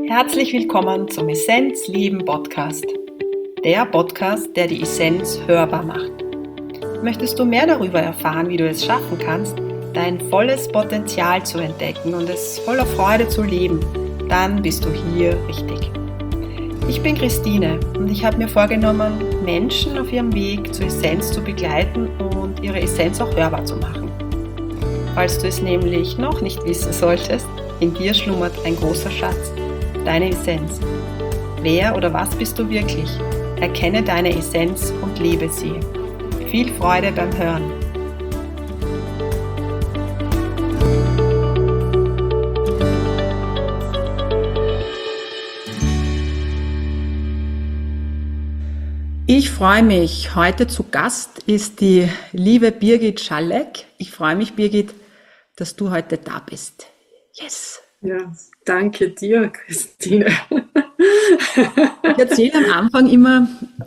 Herzlich willkommen zum Essenz Leben Podcast. Der Podcast, der die Essenz hörbar macht. Möchtest du mehr darüber erfahren, wie du es schaffen kannst, dein volles Potenzial zu entdecken und es voller Freude zu leben, dann bist du hier richtig. Ich bin Christine und ich habe mir vorgenommen, Menschen auf ihrem Weg zur Essenz zu begleiten und ihre Essenz auch hörbar zu machen. Falls du es nämlich noch nicht wissen solltest, in dir schlummert ein großer Schatz, deine Essenz. Wer oder was bist du wirklich? Erkenne deine Essenz und lebe sie. Viel Freude beim Hören. Ich freue mich. Heute zu Gast ist die liebe Birgit Schalleck. Ich freue mich, Birgit, dass du heute da bist. Yes! Ja, danke dir, Christine. Ich erzähle am Anfang immer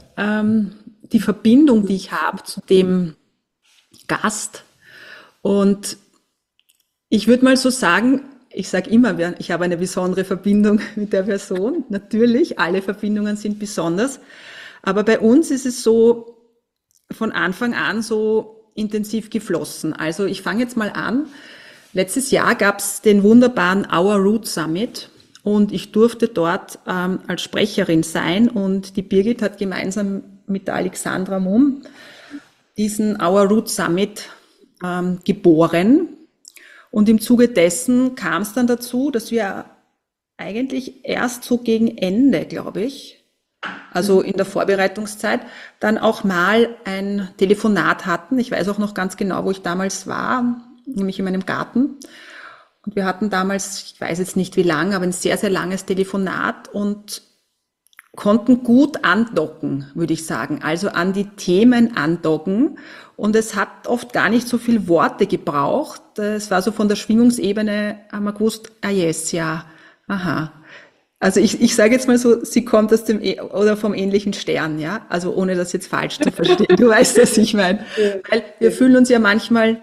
die Verbindung, die ich habe zu dem Gast. Und ich würde mal so sagen, ich sage immer, ich habe eine besondere Verbindung mit der Person. Natürlich, alle Verbindungen sind besonders. Aber bei uns ist es so von Anfang an so intensiv geflossen. Also ich fange jetzt mal an. Letztes Jahr gab es den wunderbaren Our Root Summit und ich durfte dort als Sprecherin sein und die Birgit hat gemeinsam mit der Alexandra Mumm diesen Our Root Summit geboren und im Zuge dessen kam es dann dazu, dass wir eigentlich erst so gegen Ende, glaube ich, also in der Vorbereitungszeit, dann auch mal ein Telefonat hatten. Ich weiß auch noch ganz genau, wo ich damals war, nämlich in meinem Garten. Und wir hatten damals, ich weiß jetzt nicht wie lang, aber ein sehr, sehr langes Telefonat und konnten gut andocken, würde ich sagen. Also an die Themen andocken. Und es hat oft gar nicht so viel Worte gebraucht. Es war so von der Schwingungsebene, haben wir gewusst, ah yes, ja, aha. Also ich sage jetzt mal so, sie kommt aus dem oder vom ähnlichen Stern, ja. Also ohne das jetzt falsch zu verstehen. Du weißt, was ich meine. Weil wir fühlen uns ja manchmal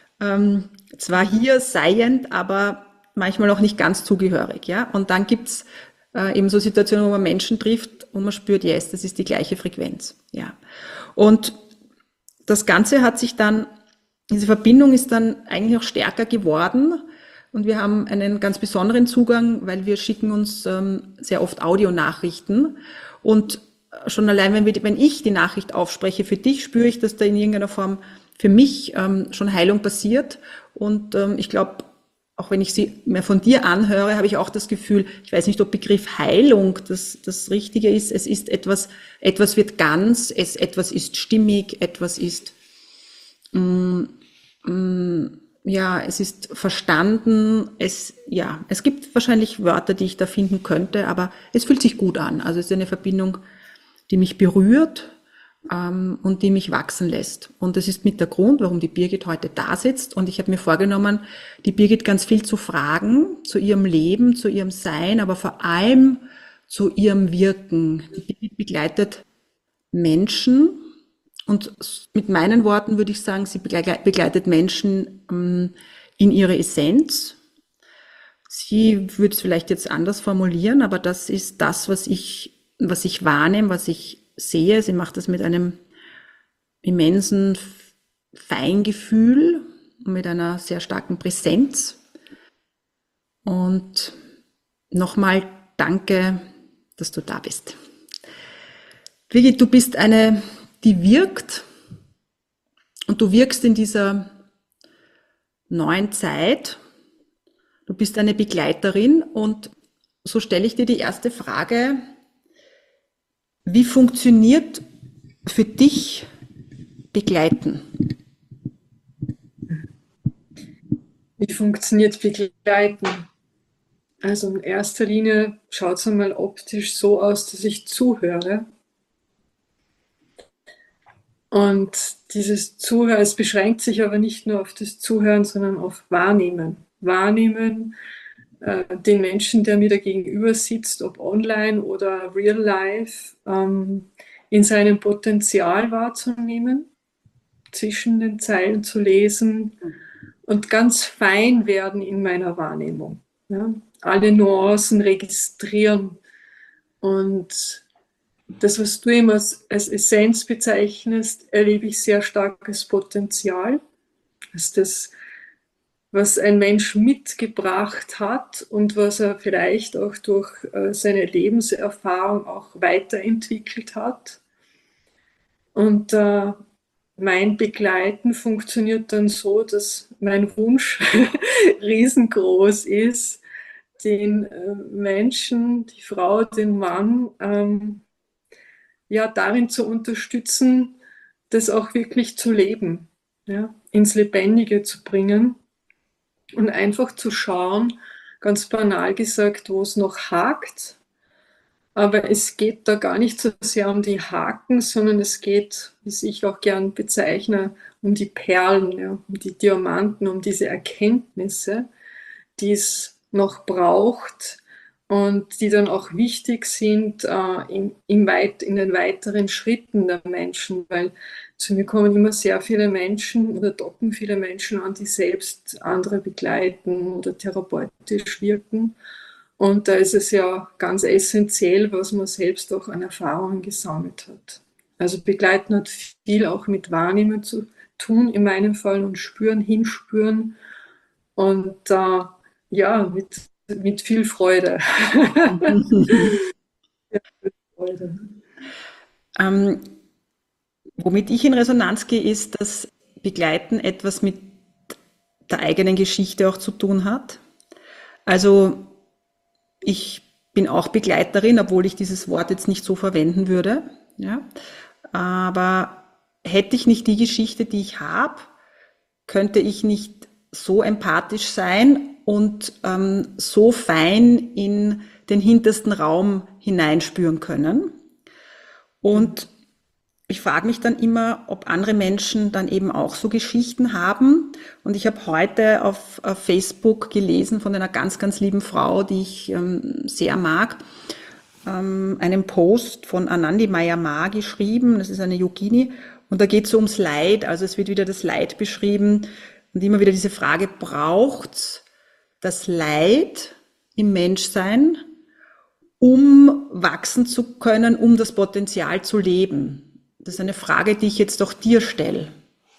zwar hier seiend, aber manchmal auch nicht ganz zugehörig, ja. Und dann gibt's eben so Situationen, wo man Menschen trifft und man spürt, yes, das ist die gleiche Frequenz, ja. Und das Ganze hat sich dann, diese Verbindung ist dann eigentlich auch stärker geworden und wir haben einen ganz besonderen Zugang, weil wir schicken uns sehr oft Audionachrichten und schon allein, wenn ich die Nachricht aufspreche für dich, spüre ich, dass da in irgendeiner Form für mich schon Heilung passiert und ich glaube, auch wenn ich sie mehr von dir anhöre, habe ich auch das Gefühl, ich weiß nicht, ob Begriff Heilung das Richtige ist, es ist etwas wird ganz, etwas ist stimmig, etwas ist, ja, es ist verstanden, es gibt wahrscheinlich Wörter, die ich da finden könnte, aber es fühlt sich gut an, also es ist eine Verbindung, die mich berührt, und die mich wachsen lässt. Und das ist mit der Grund, warum die Birgit heute da sitzt. Und ich habe mir vorgenommen, die Birgit ganz viel zu fragen, zu ihrem Leben, zu ihrem Sein, aber vor allem zu ihrem Wirken. Die Birgit begleitet Menschen und mit meinen Worten würde ich sagen, sie begleitet Menschen in ihre Essenz. Sie würde es vielleicht jetzt anders formulieren, aber das ist das, was ich wahrnehme, was ich sehe. Sie macht das mit einem immensen Feingefühl, mit einer sehr starken Präsenz. Und nochmal danke, dass du da bist. Birgit, du bist eine, die wirkt und du wirkst in dieser neuen Zeit. Du bist eine Begleiterin und so stelle ich dir die erste Frage: Wie funktioniert für dich Begleiten? Wie funktioniert Begleiten? Also in erster Linie schaut es einmal optisch so aus, dass ich zuhöre. Und dieses Zuhören, es beschränkt sich aber nicht nur auf das Zuhören, sondern auf Wahrnehmen. Wahrnehmen, den Menschen, der mir da gegenüber sitzt, ob online oder real life, in seinem Potenzial wahrzunehmen, zwischen den Zeilen zu lesen und ganz fein werden in meiner Wahrnehmung. Ja? Alle Nuancen registrieren. Und das, was du immer als Essenz bezeichnest, erlebe ich sehr stark als Potenzial. Als das, was ein Mensch mitgebracht hat und was er vielleicht auch durch seine Lebenserfahrung auch weiterentwickelt hat. Und mein Begleiten funktioniert dann so, dass mein Wunsch riesengroß ist, den Menschen, die Frau, den Mann, ja, darin zu unterstützen, das auch wirklich zu leben, ja, ins Lebendige zu bringen und einfach zu schauen, ganz banal gesagt, wo es noch hakt. Aber es geht da gar nicht so sehr um die Haken, sondern es geht, wie ich auch gern bezeichne, um die Perlen, ja, um die Diamanten, um diese Erkenntnisse, die es noch braucht und die dann auch wichtig sind in den weiteren Schritten der Menschen, weil zu mir kommen immer sehr viele Menschen oder docken viele Menschen an, die selbst andere begleiten oder therapeutisch wirken. Und da ist es ja ganz essentiell, was man selbst auch an Erfahrungen gesammelt hat. Also Begleiten hat viel auch mit Wahrnehmen zu tun, in meinem Fall, und spüren, hinspüren und ja, mit viel Freude. Freude. Ähm, Womit ich in Resonanz gehe, ist, dass Begleiten etwas mit der eigenen Geschichte auch zu tun hat. Also ich bin auch Begleiterin, obwohl ich dieses Wort jetzt nicht so verwenden würde. Ja? Aber hätte ich nicht die Geschichte, die ich habe, könnte ich nicht so empathisch sein und so fein in den hintersten Raum hineinspüren können. Und ich frage mich dann immer, ob andere Menschen dann eben auch so Geschichten haben. Und ich habe heute auf Facebook gelesen von einer ganz, ganz lieben Frau, die ich sehr mag, einen Post von Anandi Mayama geschrieben. Das ist eine Yogini. Und da geht es so ums Leid. Also es wird wieder das Leid beschrieben. Und immer wieder diese Frage, braucht das Leid im Menschsein, um wachsen zu können, um das Potenzial zu leben? Das ist eine Frage, die ich jetzt auch dir stelle.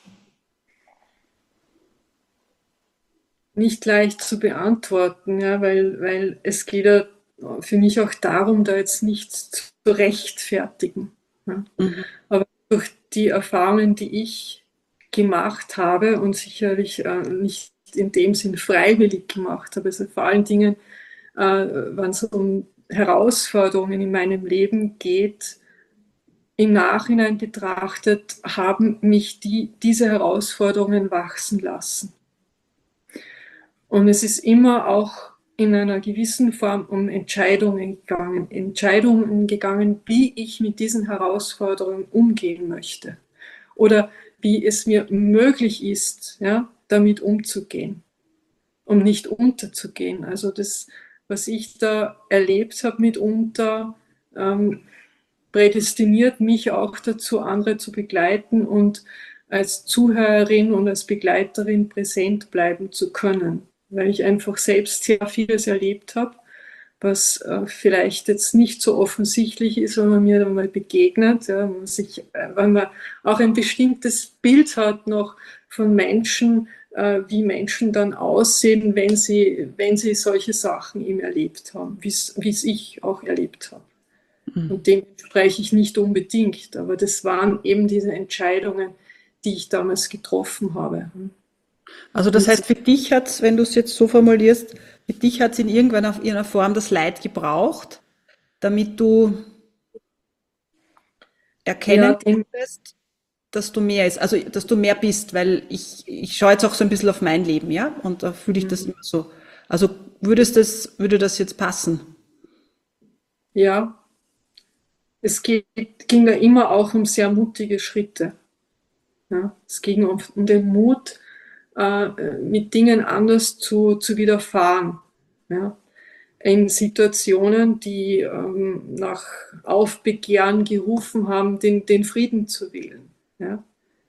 Nicht leicht zu beantworten, ja, weil es geht ja für mich auch darum, da jetzt nichts zu rechtfertigen. Ja. Mhm. Aber durch die Erfahrungen, die ich gemacht habe und sicherlich nicht in dem Sinn freiwillig gemacht habe, also vor allen Dingen, wenn es um Herausforderungen in meinem Leben geht, im Nachhinein betrachtet, haben mich diese Herausforderungen wachsen lassen. Und es ist immer auch in einer gewissen Form um Entscheidungen gegangen, wie ich mit diesen Herausforderungen umgehen möchte oder wie es mir möglich ist, ja, damit umzugehen, um nicht unterzugehen. Also das, was ich da erlebt habe mitunter, prädestiniert mich auch dazu, andere zu begleiten und als Zuhörerin und als Begleiterin präsent bleiben zu können, weil ich einfach selbst sehr vieles erlebt habe, was vielleicht jetzt nicht so offensichtlich ist, wenn man mir dann mal begegnet, ja, wenn man auch ein bestimmtes Bild hat noch von Menschen, wie Menschen dann aussehen, wenn sie solche Sachen eben erlebt haben, wie es ich auch erlebt habe. Und dem spreche ich nicht unbedingt, aber das waren eben diese Entscheidungen, die ich damals getroffen habe. Also das Und heißt, für dich hat es, wenn du es jetzt so formulierst, für dich hat es in irgendeiner Form das Leid gebraucht, damit du ja, erkennen konntest, dass du mehr ist, also dass du mehr bist, weil ich schaue jetzt auch so ein bisschen auf mein Leben, ja, und da fühle ich das immer so. Also würde das jetzt passen? ja, ging da immer auch um sehr mutige Schritte. Ja. Es ging um den Mut, mit Dingen anders zu widerfahren. Ja. In Situationen, die nach Aufbegehren gerufen haben, den Frieden zu wählen. Ja.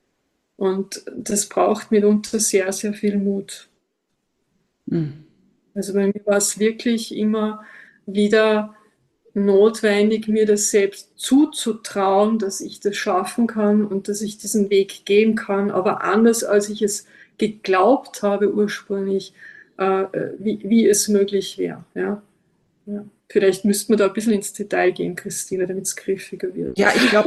Und das braucht mitunter sehr, sehr viel Mut. Also bei mir war es wirklich immer wieder notwendig, mir das selbst zuzutrauen, dass ich das schaffen kann und dass ich diesen Weg gehen kann, aber anders als ich es geglaubt habe ursprünglich, wie es möglich wäre. Ja? Ja. Vielleicht müsste man da ein bisschen ins Detail gehen, Christine, damit es griffiger wird.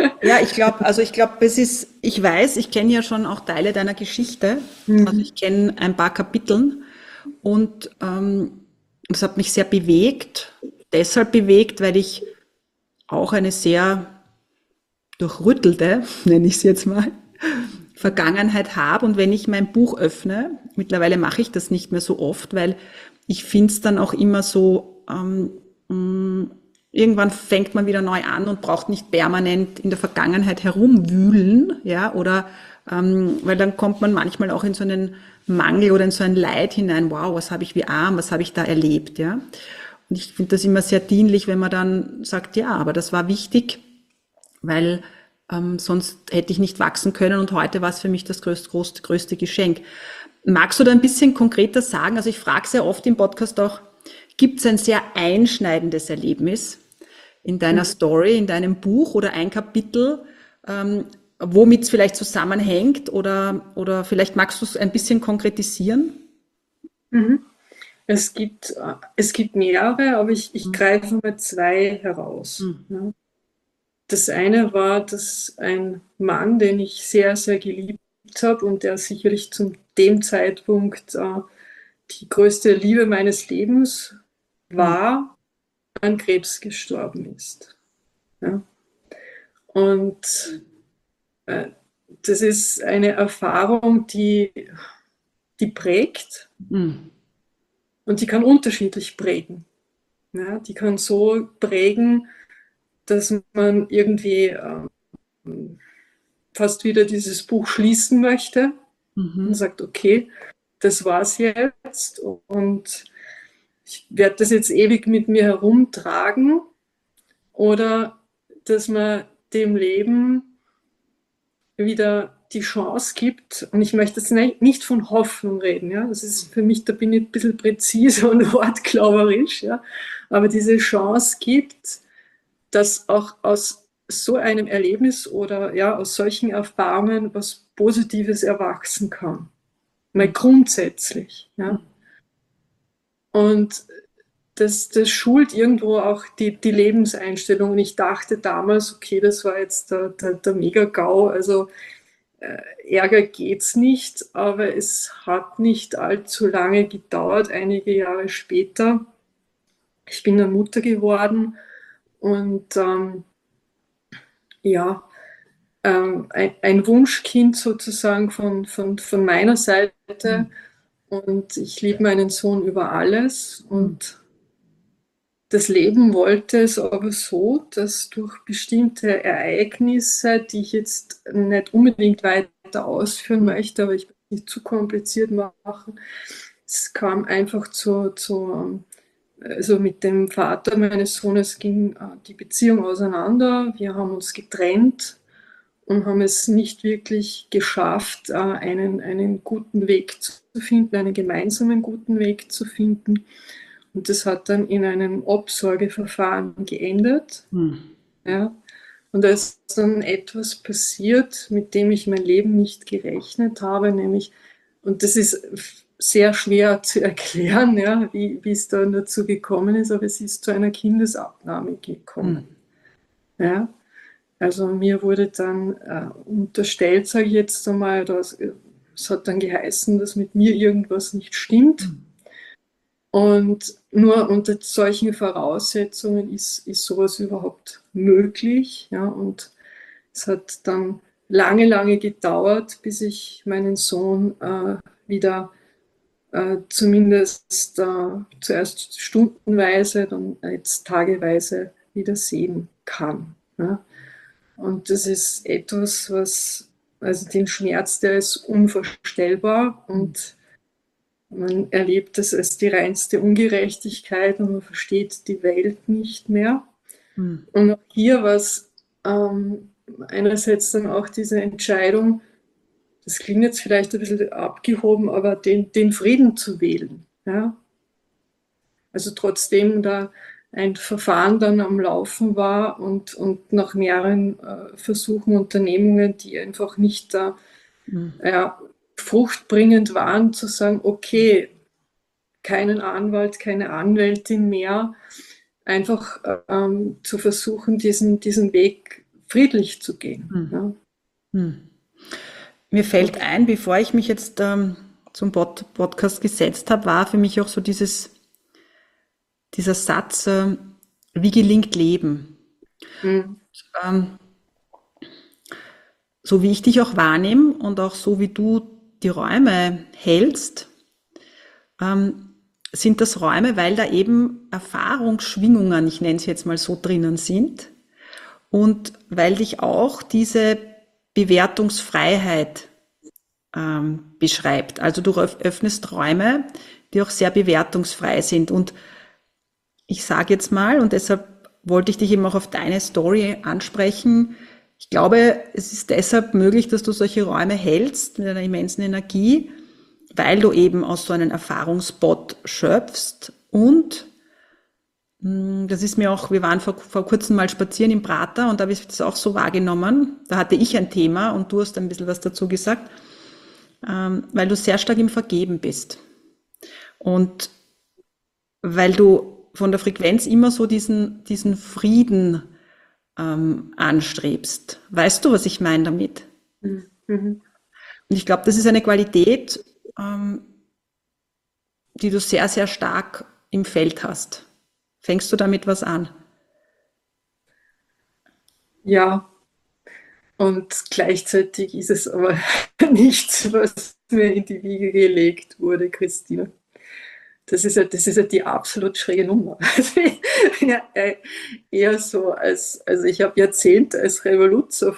Ich weiß, ich kenne ja schon auch Teile deiner Geschichte. Also Mhm. ich kenne ein paar Kapiteln und es hat mich sehr bewegt. Deshalb bewegt, weil ich auch eine sehr durchrüttelte, nenne ich es jetzt mal, Vergangenheit habe. Und wenn ich mein Buch öffne, mittlerweile mache ich das nicht mehr so oft, weil ich finde es dann auch immer so, irgendwann fängt man wieder neu an und braucht nicht permanent in der Vergangenheit herumwühlen, ja, oder weil dann kommt man manchmal auch in so einen Mangel oder in so ein Leid hinein, wow, was habe ich wie arm, was habe ich da erlebt, ja. Und ich finde das immer sehr dienlich, wenn man dann sagt, ja, aber das war wichtig, weil sonst hätte ich nicht wachsen können und heute war es für mich das größte Geschenk. Magst du da ein bisschen konkreter sagen? Also ich frage sehr oft im Podcast auch, gibt es ein sehr einschneidendes Erlebnis in deiner Story, in deinem Buch oder ein Kapitel, womit es vielleicht zusammenhängt oder vielleicht magst du es ein bisschen konkretisieren? Mhm. Es gibt mehrere, aber ich greife mal zwei heraus. Ja. Das eine war, dass ein Mann, den ich sehr, sehr geliebt habe und der sicherlich zu dem Zeitpunkt die größte Liebe meines Lebens war, an Krebs gestorben ist. Ja. Und äh, das ist eine Erfahrung, die prägt und die kann unterschiedlich prägen. Ja, die kann so prägen, dass man irgendwie fast wieder dieses Buch schließen möchte und sagt, okay, das war's jetzt und ich werde das jetzt ewig mit mir herumtragen, oder dass man dem Leben wieder die Chance gibt. Und ich möchte jetzt nicht von Hoffnung reden, ja. Das ist für mich, da bin ich ein bisschen präzise und wortklauberisch, ja. Aber diese Chance gibt, dass auch aus so einem Erlebnis oder ja, aus solchen Erfahrungen was Positives erwachsen kann. Mal grundsätzlich, ja. Und das schult irgendwo auch die Lebenseinstellung. Und ich dachte damals, okay, das war jetzt der Mega-GAU, also Ärger geht's nicht, aber es hat nicht allzu lange gedauert, einige Jahre später. Ich bin dann Mutter geworden und ja, ein Wunschkind sozusagen von meiner Seite. Und ich liebe meinen Sohn über alles. Und das Leben wollte es aber so, dass durch bestimmte Ereignisse, die ich jetzt nicht unbedingt weiter ausführen möchte, aber ich will es nicht zu kompliziert machen, es kam einfach also mit dem Vater meines Sohnes ging die Beziehung auseinander. Wir haben uns getrennt und haben es nicht wirklich geschafft, einen guten Weg zu finden, einen gemeinsamen guten Weg zu finden. Und das hat dann in einem Obsorgeverfahren geendet. Ja. Und da ist dann etwas passiert, mit dem ich mein Leben nicht gerechnet habe, nämlich, und das ist sehr schwer zu erklären, ja, wie es dann dazu gekommen ist, aber es ist zu einer Kindesabnahme gekommen. Ja. Also mir wurde dann unterstellt, sage ich jetzt einmal, es hat dann geheißen, dass mit mir irgendwas nicht stimmt. Und nur unter solchen Voraussetzungen ist sowas überhaupt möglich. Ja? Und es hat dann lange, lange gedauert, bis ich meinen Sohn wieder zumindest zuerst stundenweise, dann jetzt tageweise wieder sehen kann. Ja? Und das ist etwas, also den Schmerz, der ist unvorstellbar und man erlebt es als die reinste Ungerechtigkeit und man versteht die Welt nicht mehr. Und auch hier war es einerseits dann auch diese Entscheidung, das klingt jetzt vielleicht ein bisschen abgehoben, aber den Frieden zu wählen. Ja? Also trotzdem da ein Verfahren dann am Laufen war und nach mehreren Versuchen, Unternehmungen, die einfach nicht da fruchtbringend waren, zu sagen, okay, keinen Anwalt, keine Anwältin mehr, einfach zu versuchen, diesen Weg friedlich zu gehen. Ja. Mir fällt ein, bevor ich mich jetzt zum Podcast gesetzt habe, war für mich auch so dieser Satz, wie gelingt Leben? So wie ich dich auch wahrnehme und auch so wie du die Räume hältst, sind das Räume, weil da eben Erfahrungsschwingungen, ich nenne es jetzt mal so, drinnen sind und weil dich auch diese Bewertungsfreiheit beschreibt. Also du öffnest Räume, die auch sehr bewertungsfrei sind. Und ich sage jetzt mal, und deshalb wollte ich dich eben auch auf deine Story ansprechen, ich glaube, es ist deshalb möglich, dass du solche Räume hältst mit einer immensen Energie, weil du eben aus so einem Erfahrungsspot schöpfst. Und das ist mir auch, wir waren vor kurzem mal spazieren im Prater und da habe ich das auch so wahrgenommen. Da hatte ich ein Thema und du hast ein bisschen was dazu gesagt, weil du sehr stark im Vergeben bist. Und weil du von der Frequenz immer so diesen Frieden anstrebst. Weißt du, was ich meine damit? Mhm. Und ich glaube, das ist eine Qualität, die du sehr, sehr stark im Feld hast. Fängst du damit was an? Ja, und gleichzeitig ist es aber nichts, was mir in die Wiege gelegt wurde, Christina. Das ist ja die absolut schräge Nummer. Also ja, eher so also ich habe Jahrzehnte als Revoluzer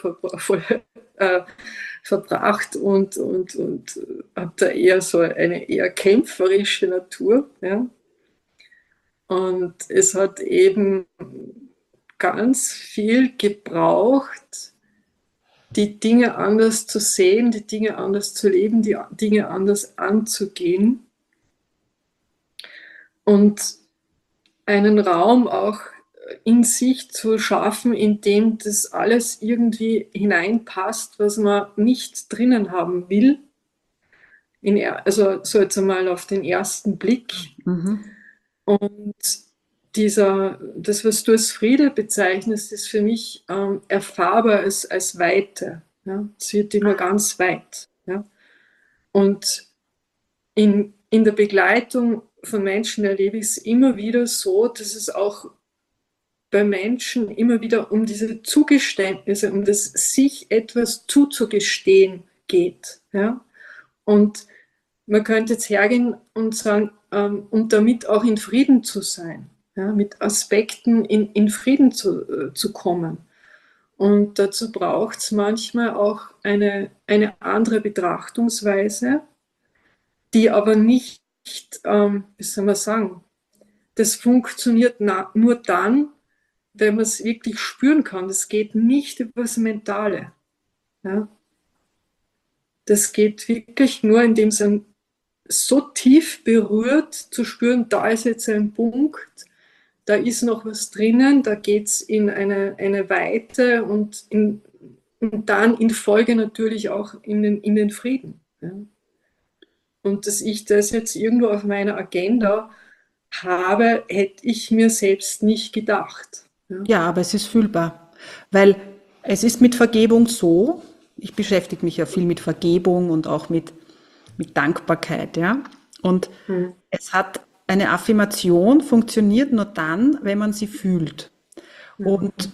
verbracht und habe da eher so eine eher kämpferische Natur. Ja. Und es hat eben ganz viel gebraucht, die Dinge anders zu sehen, die Dinge anders zu leben, die Dinge anders anzugehen und einen Raum auch in sich zu schaffen, in dem das alles irgendwie hineinpasst, was man nicht drinnen haben will. Also so jetzt einmal auf den ersten Blick. Und das, was du als Friede bezeichnest, ist für mich erfahrbar als Weite. Ja? Es wird immer ganz weit. Ja? Und in der Begleitung von Menschen erlebe ich es immer wieder so, dass es auch bei Menschen immer wieder um diese Zugeständnisse, um das sich etwas zuzugestehen geht. Ja? Und man könnte jetzt hergehen und sagen, und damit auch in Frieden zu sein, ja? Mit Aspekten in Frieden zu kommen. Und dazu braucht es manchmal auch eine andere Betrachtungsweise, die aber nicht, wie soll man sagen, das funktioniert nur dann, wenn man es wirklich spüren kann. Das geht nicht über das Mentale. Ja? Das geht wirklich nur, indem es einen so tief berührt, zu spüren, da ist jetzt ein Punkt, da ist noch was drinnen, da geht es in eine Weite und dann in Folge natürlich auch in den Frieden. Ja? Und dass ich das jetzt irgendwo auf meiner Agenda habe, hätte ich mir selbst nicht gedacht. Ja? Ja, aber es ist fühlbar, weil es ist mit Vergebung so, ich beschäftige mich ja viel mit Vergebung und auch mit Dankbarkeit, ja. Und es hat eine Affirmation, funktioniert nur dann, wenn man sie fühlt. Und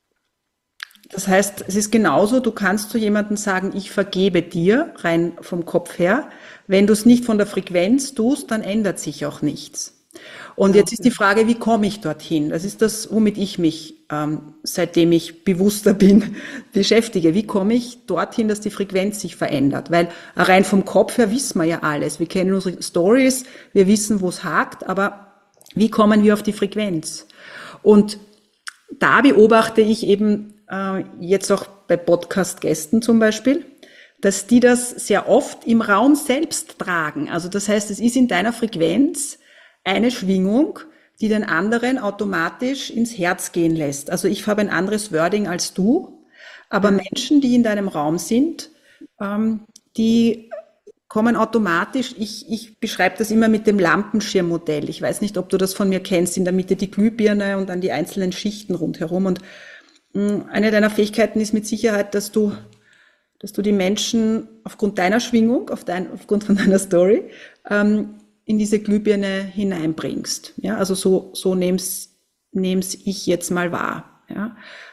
das heißt, es ist genauso, du kannst zu jemandem sagen, ich vergebe dir, rein vom Kopf her. Wenn du es nicht von der Frequenz tust, dann ändert sich auch nichts. Und jetzt ist die Frage, wie komme ich dorthin? Das ist das, womit ich mich, seitdem ich bewusster bin, beschäftige. Wie komme ich dorthin, dass die Frequenz sich verändert? Weil rein vom Kopf her wissen wir ja alles. Wir kennen unsere Stories, wir wissen, wo es hakt, aber wie kommen wir auf die Frequenz? Und da beobachte ich eben jetzt auch bei Podcast-Gästen zum Beispiel, dass die das sehr oft im Raum selbst tragen. Also das heißt, es ist in deiner Frequenz eine Schwingung, die den anderen automatisch ins Herz gehen lässt. Also ich habe ein anderes Wording als du, aber Menschen, die in deinem Raum sind, die kommen automatisch, ich beschreibe das immer mit dem Lampenschirmmodell. Ich weiß nicht, ob du das von mir kennst, in der Mitte die Glühbirne und dann die einzelnen Schichten rundherum. Und eine deiner Fähigkeiten ist mit Sicherheit, dass du die Menschen aufgrund deiner Schwingung, aufgrund von deiner Story, in diese Glühbirne hineinbringst. Ja, also so nehm's ich jetzt mal wahr. Ja,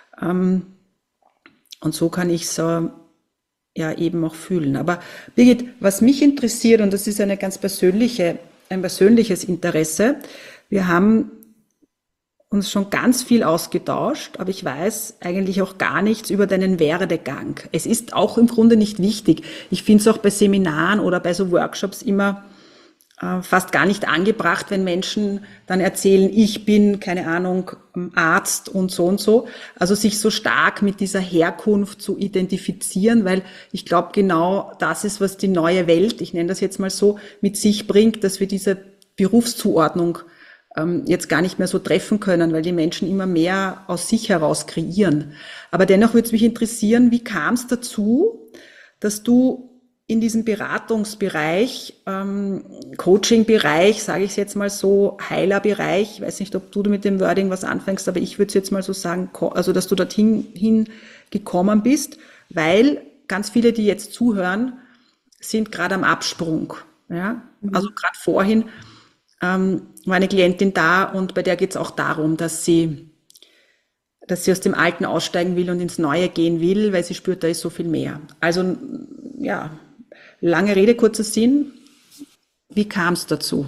und so kann ich es ja eben auch fühlen. Aber Birgit, was mich interessiert, und das ist ein persönliches Interesse, wir haben uns schon ganz viel ausgetauscht, aber ich weiß eigentlich auch gar nichts über deinen Werdegang. Es ist auch im Grunde nicht wichtig. Ich finde es auch bei Seminaren oder bei so Workshops immer fast gar nicht angebracht, wenn Menschen dann erzählen, ich bin, keine Ahnung, Arzt und so und so. Also sich so stark mit dieser Herkunft zu identifizieren, weil ich glaube, genau das ist, was die neue Welt, ich nenne das jetzt mal so, mit sich bringt, dass wir diese Berufszuordnung jetzt gar nicht mehr so treffen können, weil die Menschen immer mehr aus sich heraus kreieren. Aber dennoch würde es mich interessieren, wie kam es dazu, dass du in diesem Beratungsbereich, Coaching-Bereich, sage ich es jetzt mal so, Heilerbereich, ich weiß nicht, ob du mit dem Wording was anfängst, aber ich würde es jetzt mal so sagen, also dass du dorthin gekommen bist, weil ganz viele, die jetzt zuhören, sind gerade am Absprung. Ja? Also gerade vorhin war eine Klientin da und bei der geht es auch darum, dass sie aus dem Alten aussteigen will und ins Neue gehen will, weil sie spürt, da ist so viel mehr. Also ja, lange Rede, kurzer Sinn. Wie kam es dazu?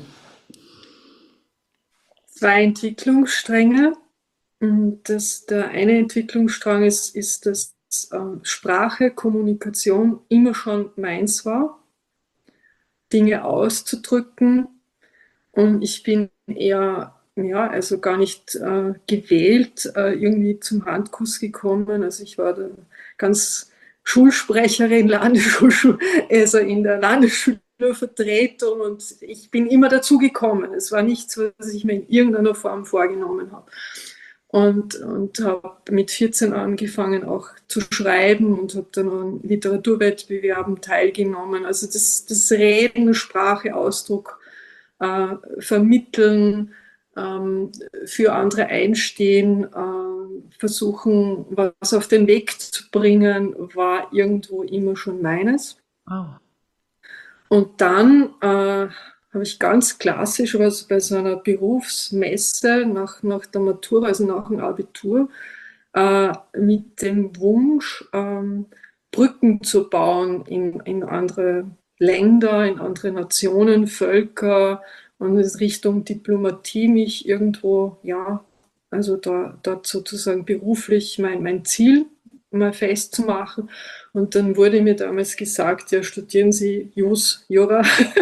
2 Entwicklungsstränge. Der eine Entwicklungsstrang ist, dass Sprache, Kommunikation immer schon meins war, Dinge auszudrücken. Und ich bin eher, ja, also gar nicht gewählt, irgendwie zum Handkuss gekommen. Also ich war da ganz Schulsprecherin, also in der Landesschülervertretung, und ich bin immer dazu gekommen. Es war nichts, was ich mir in irgendeiner Form vorgenommen habe. Und habe mit 14 angefangen auch zu schreiben und habe dann an Literaturwettbewerben teilgenommen. Also das Reden, Sprache, Ausdruck, vermitteln, für andere einstehen, versuchen, was auf den Weg zu bringen, war irgendwo immer schon meines. Wow. Und dann habe ich ganz klassisch was bei so einer Berufsmesse nach der Matura, also nach dem Abitur, mit dem Wunsch, Brücken zu bauen in andere Länder, in andere Nationen, Völker, und in Richtung Diplomatie mich irgendwo, ja, also dort sozusagen beruflich mein Ziel mal festzumachen. Und dann wurde mir damals gesagt, ja, studieren Sie Jura.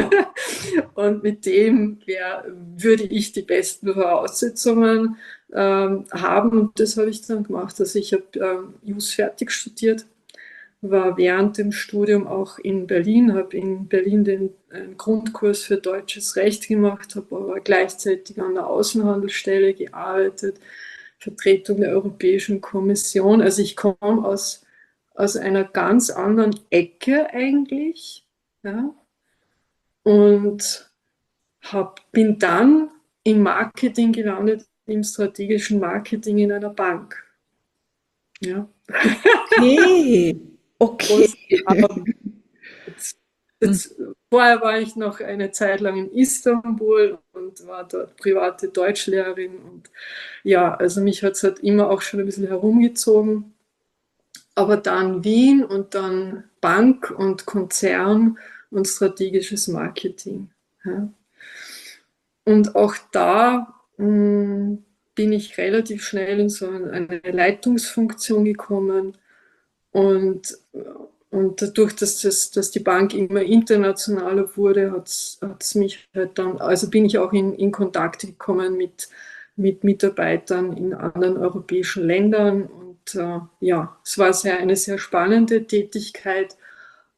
Und mit dem würde ich die besten Voraussetzungen haben. Und das habe ich dann gemacht. Also ich habe Jus fertig studiert, war während dem Studium auch in Berlin, habe in Berlin den Grundkurs für deutsches Recht gemacht, habe aber gleichzeitig an der Außenhandelsstelle gearbeitet, Vertretung der Europäischen Kommission. Also ich komme aus einer ganz anderen Ecke eigentlich, ja, und bin dann im Marketing gelandet, im strategischen Marketing in einer Bank. Ja. Okay. Vorher war ich noch eine Zeit lang in Istanbul und war dort private Deutschlehrerin. Und ja, also mich hat es halt immer auch schon ein bisschen herumgezogen. Aber dann Wien und dann Bank und Konzern und strategisches Marketing. Ja. Und auch da bin ich relativ schnell in so eine Leitungsfunktion gekommen. Und dadurch, dass die Bank immer internationaler wurde, hat's mich halt dann, also bin ich auch in Kontakt gekommen mit Mitarbeitern in anderen europäischen Ländern. Und ja, es war eine sehr spannende Tätigkeit,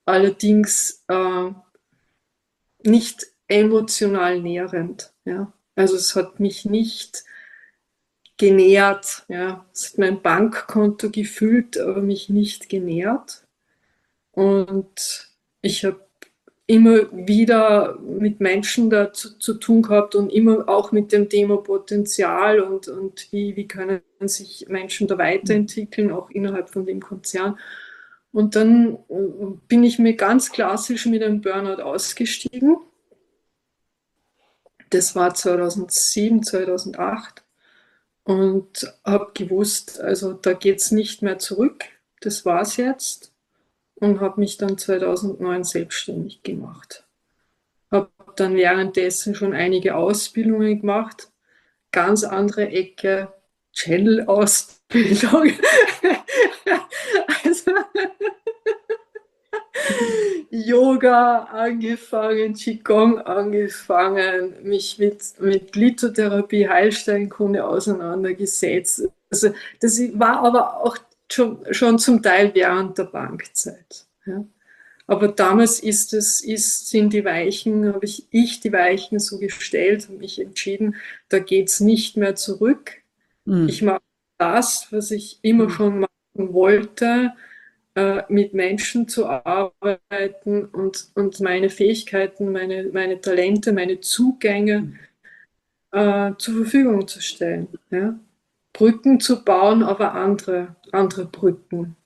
allerdings nicht emotional nährend. Ja. Also es hat mich nicht genährt. Ja. Es hat mein Bankkonto gefüllt, aber mich nicht genährt. Und ich habe immer wieder mit Menschen da zu tun gehabt und immer auch mit dem Thema Potenzial und wie können sich Menschen da weiterentwickeln, auch innerhalb von dem Konzern. Und dann bin ich mir ganz klassisch mit einem Burnout ausgestiegen. Das war 2007, 2008 und habe gewusst, also da geht es nicht mehr zurück. Das war's jetzt und habe mich dann 2009 selbstständig gemacht. Habe dann währenddessen schon einige Ausbildungen gemacht, ganz andere Ecke, Channel-Ausbildung. Also Yoga angefangen, Qigong angefangen, mich mit Lithotherapie, Heilsteinkunde auseinandergesetzt. Also das war aber auch schon zum Teil während der Bankzeit. Ja. Aber damals sind die Weichen, habe ich die Weichen so gestellt und mich entschieden, da geht es nicht mehr zurück. Ich mache das, was ich immer schon machen wollte, mit Menschen zu arbeiten und meine Fähigkeiten, meine Talente, meine Zugänge zur Verfügung zu stellen. Ja? Brücken zu bauen, aber andere Brücken.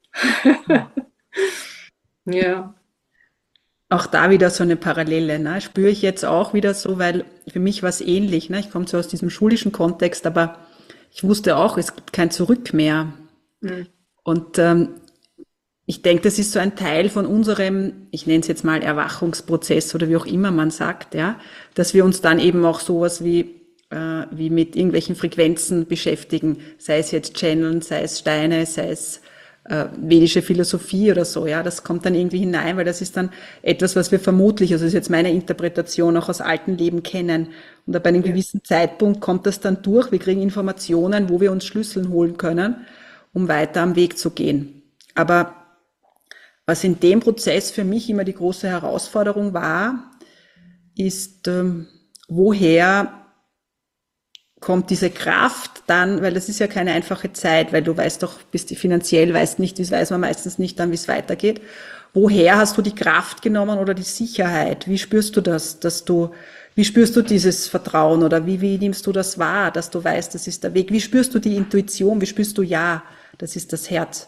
Ja. Auch da wieder so eine Parallele, ne? Spüre ich jetzt auch wieder so, weil für mich war es ähnlich, ne? Ich komme zwar aus diesem schulischen Kontext, aber ich wusste auch, es gibt kein Zurück mehr. Mhm. Und ich denke, das ist so ein Teil von unserem, ich nenne es jetzt mal Erwachungsprozess oder wie auch immer man sagt, ja, dass wir uns dann eben auch sowas wie mit irgendwelchen Frequenzen beschäftigen, sei es jetzt Channeln, sei es Steine, sei es vedische Philosophie oder so, ja, das kommt dann irgendwie hinein, weil das ist dann etwas, was wir vermutlich, also das ist jetzt meine Interpretation, auch aus alten Leben kennen. Und ab einem gewissen Zeitpunkt kommt das dann durch, wir kriegen Informationen, wo wir uns Schlüsseln holen können, um weiter am Weg zu gehen. Aber was in dem Prozess für mich immer die große Herausforderung war, ist, woher kommt diese Kraft dann, weil das ist ja keine einfache Zeit, weil du weißt doch, bist finanziell, weißt nicht, das weiß man meistens nicht dann, wie es weitergeht. Woher hast du die Kraft genommen oder die Sicherheit? Wie spürst du das, wie spürst du dieses Vertrauen oder wie nimmst du das wahr, dass du weißt, das ist der Weg? Wie spürst du die Intuition? Wie spürst du ja, das ist das Herz?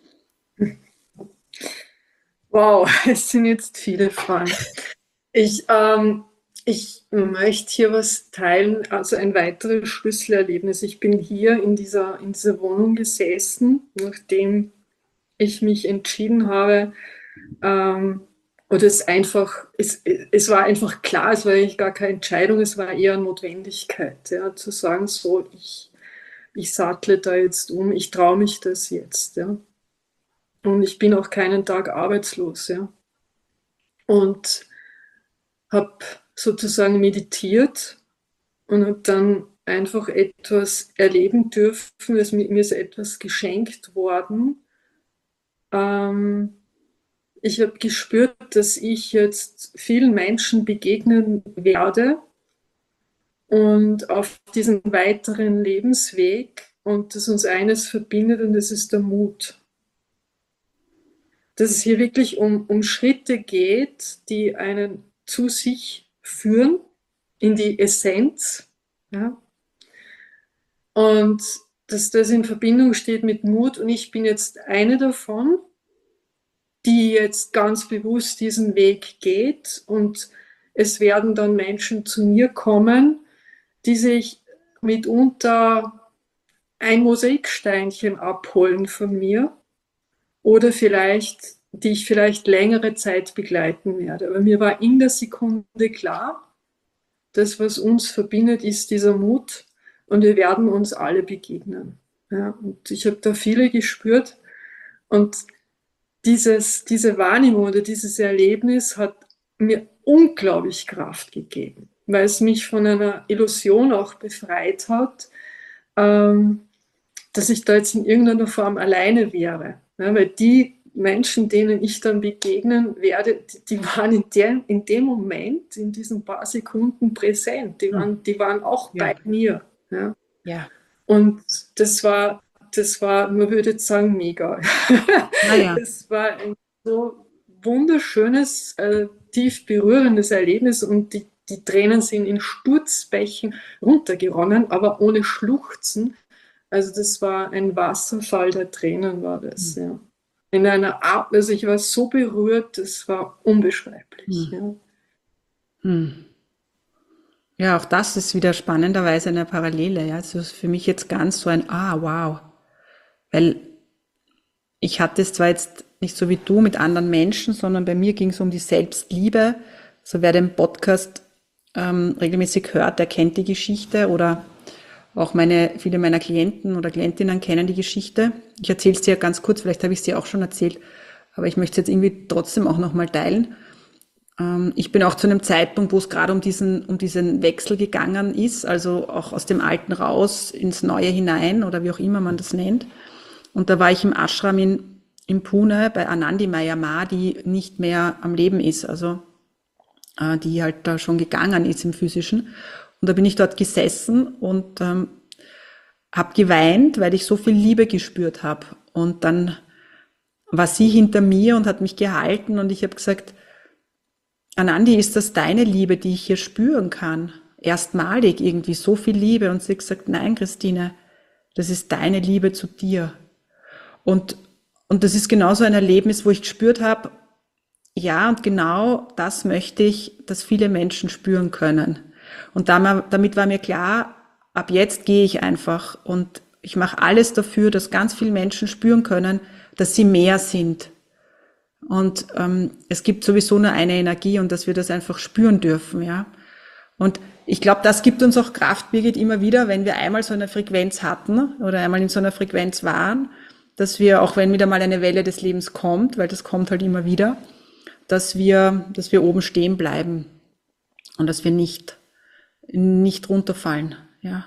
Wow, es sind jetzt viele Fragen. Ich möchte hier was teilen, also ein weiteres Schlüsselerlebnis. Ich bin hier in dieser Wohnung gesessen, nachdem ich mich entschieden habe, oder es war einfach klar, es war eigentlich gar keine Entscheidung, es war eher Notwendigkeit, ja, zu sagen, so, ich sattle da jetzt um, ich traue mich das jetzt, ja. Und ich bin auch keinen Tag arbeitslos, ja. Und habe sozusagen meditiert und habe dann einfach etwas erleben dürfen. Mir ist etwas geschenkt worden. Ich habe gespürt, dass ich jetzt vielen Menschen begegnen werde und auf diesem weiteren Lebensweg und dass uns eines verbindet und das ist der Mut. Dass es hier wirklich um Schritte geht, die einen zu sich führen, in die Essenz. Ja? Und dass das in Verbindung steht mit Mut. Und ich bin jetzt eine davon, die jetzt ganz bewusst diesen Weg geht. Und es werden dann Menschen zu mir kommen, die sich mitunter ein Mosaiksteinchen abholen von mir oder die ich vielleicht längere Zeit begleiten werde. Aber mir war in der Sekunde klar, das, was uns verbindet, ist dieser Mut und wir werden uns alle begegnen. Ja, und ich habe da viele gespürt und diese Wahrnehmung oder dieses Erlebnis hat mir unglaublich Kraft gegeben, weil es mich von einer Illusion auch befreit hat, dass ich da jetzt in irgendeiner Form alleine wäre. Ja, weil die Menschen, denen ich dann begegnen werde, die waren in dem Moment, in diesen paar Sekunden präsent. Die waren auch Ja, bei mir. Ja. ja. Und das war, man würde jetzt sagen, mega. Naja. Es war ein so wunderschönes, tief berührendes Erlebnis und die Tränen sind in Sturzbächen runtergeronnen, aber ohne Schluchzen. Also das war ein Wasserfall der Tränen, war das, ja. In einer Art, also ich war so berührt, das war unbeschreiblich, Hm. ja. Hm. Ja, auch das ist wieder spannenderweise eine Parallele. Ja, es ist für mich jetzt ganz so ein wow. Weil ich hatte es zwar jetzt nicht so wie du mit anderen Menschen, sondern bei mir ging es um die Selbstliebe. So wer den Podcast regelmäßig hört, der kennt die Geschichte oder auch viele meiner Klienten oder Klientinnen kennen die Geschichte. Ich erzähle es dir ganz kurz, vielleicht habe ich es dir auch schon erzählt, aber ich möchte es jetzt irgendwie trotzdem auch nochmal teilen. Ich bin auch zu einem Zeitpunkt, wo es gerade um diesen Wechsel gegangen ist, also auch aus dem Alten raus ins Neue hinein oder wie auch immer man das nennt. Und da war ich im Ashram in Pune bei Anandi Mayama, die nicht mehr am Leben ist, also die halt da schon gegangen ist im Physischen. Und da bin ich dort gesessen und habe geweint, weil ich so viel Liebe gespürt habe. Und dann war sie hinter mir und hat mich gehalten und ich habe gesagt, Anandi, ist das deine Liebe, die ich hier spüren kann? Erstmalig irgendwie so viel Liebe. Und sie hat gesagt, nein, Christine, das ist deine Liebe zu dir. Und, und das ist genauso ein Erlebnis, wo ich gespürt habe, ja, und genau das möchte ich, dass viele Menschen spüren können. Und damit war mir klar, ab jetzt gehe ich einfach und ich mache alles dafür, dass ganz viele Menschen spüren können, dass sie mehr sind. Und es gibt sowieso nur eine Energie und dass wir das einfach spüren dürfen, ja. Und ich glaube, das gibt uns auch Kraft, Birgit, immer wieder, wenn wir einmal so eine Frequenz hatten oder einmal in so einer Frequenz waren, dass wir, auch wenn wieder mal eine Welle des Lebens kommt, weil das kommt halt immer wieder, dass wir oben stehen bleiben und dass wir nicht runterfallen, ja.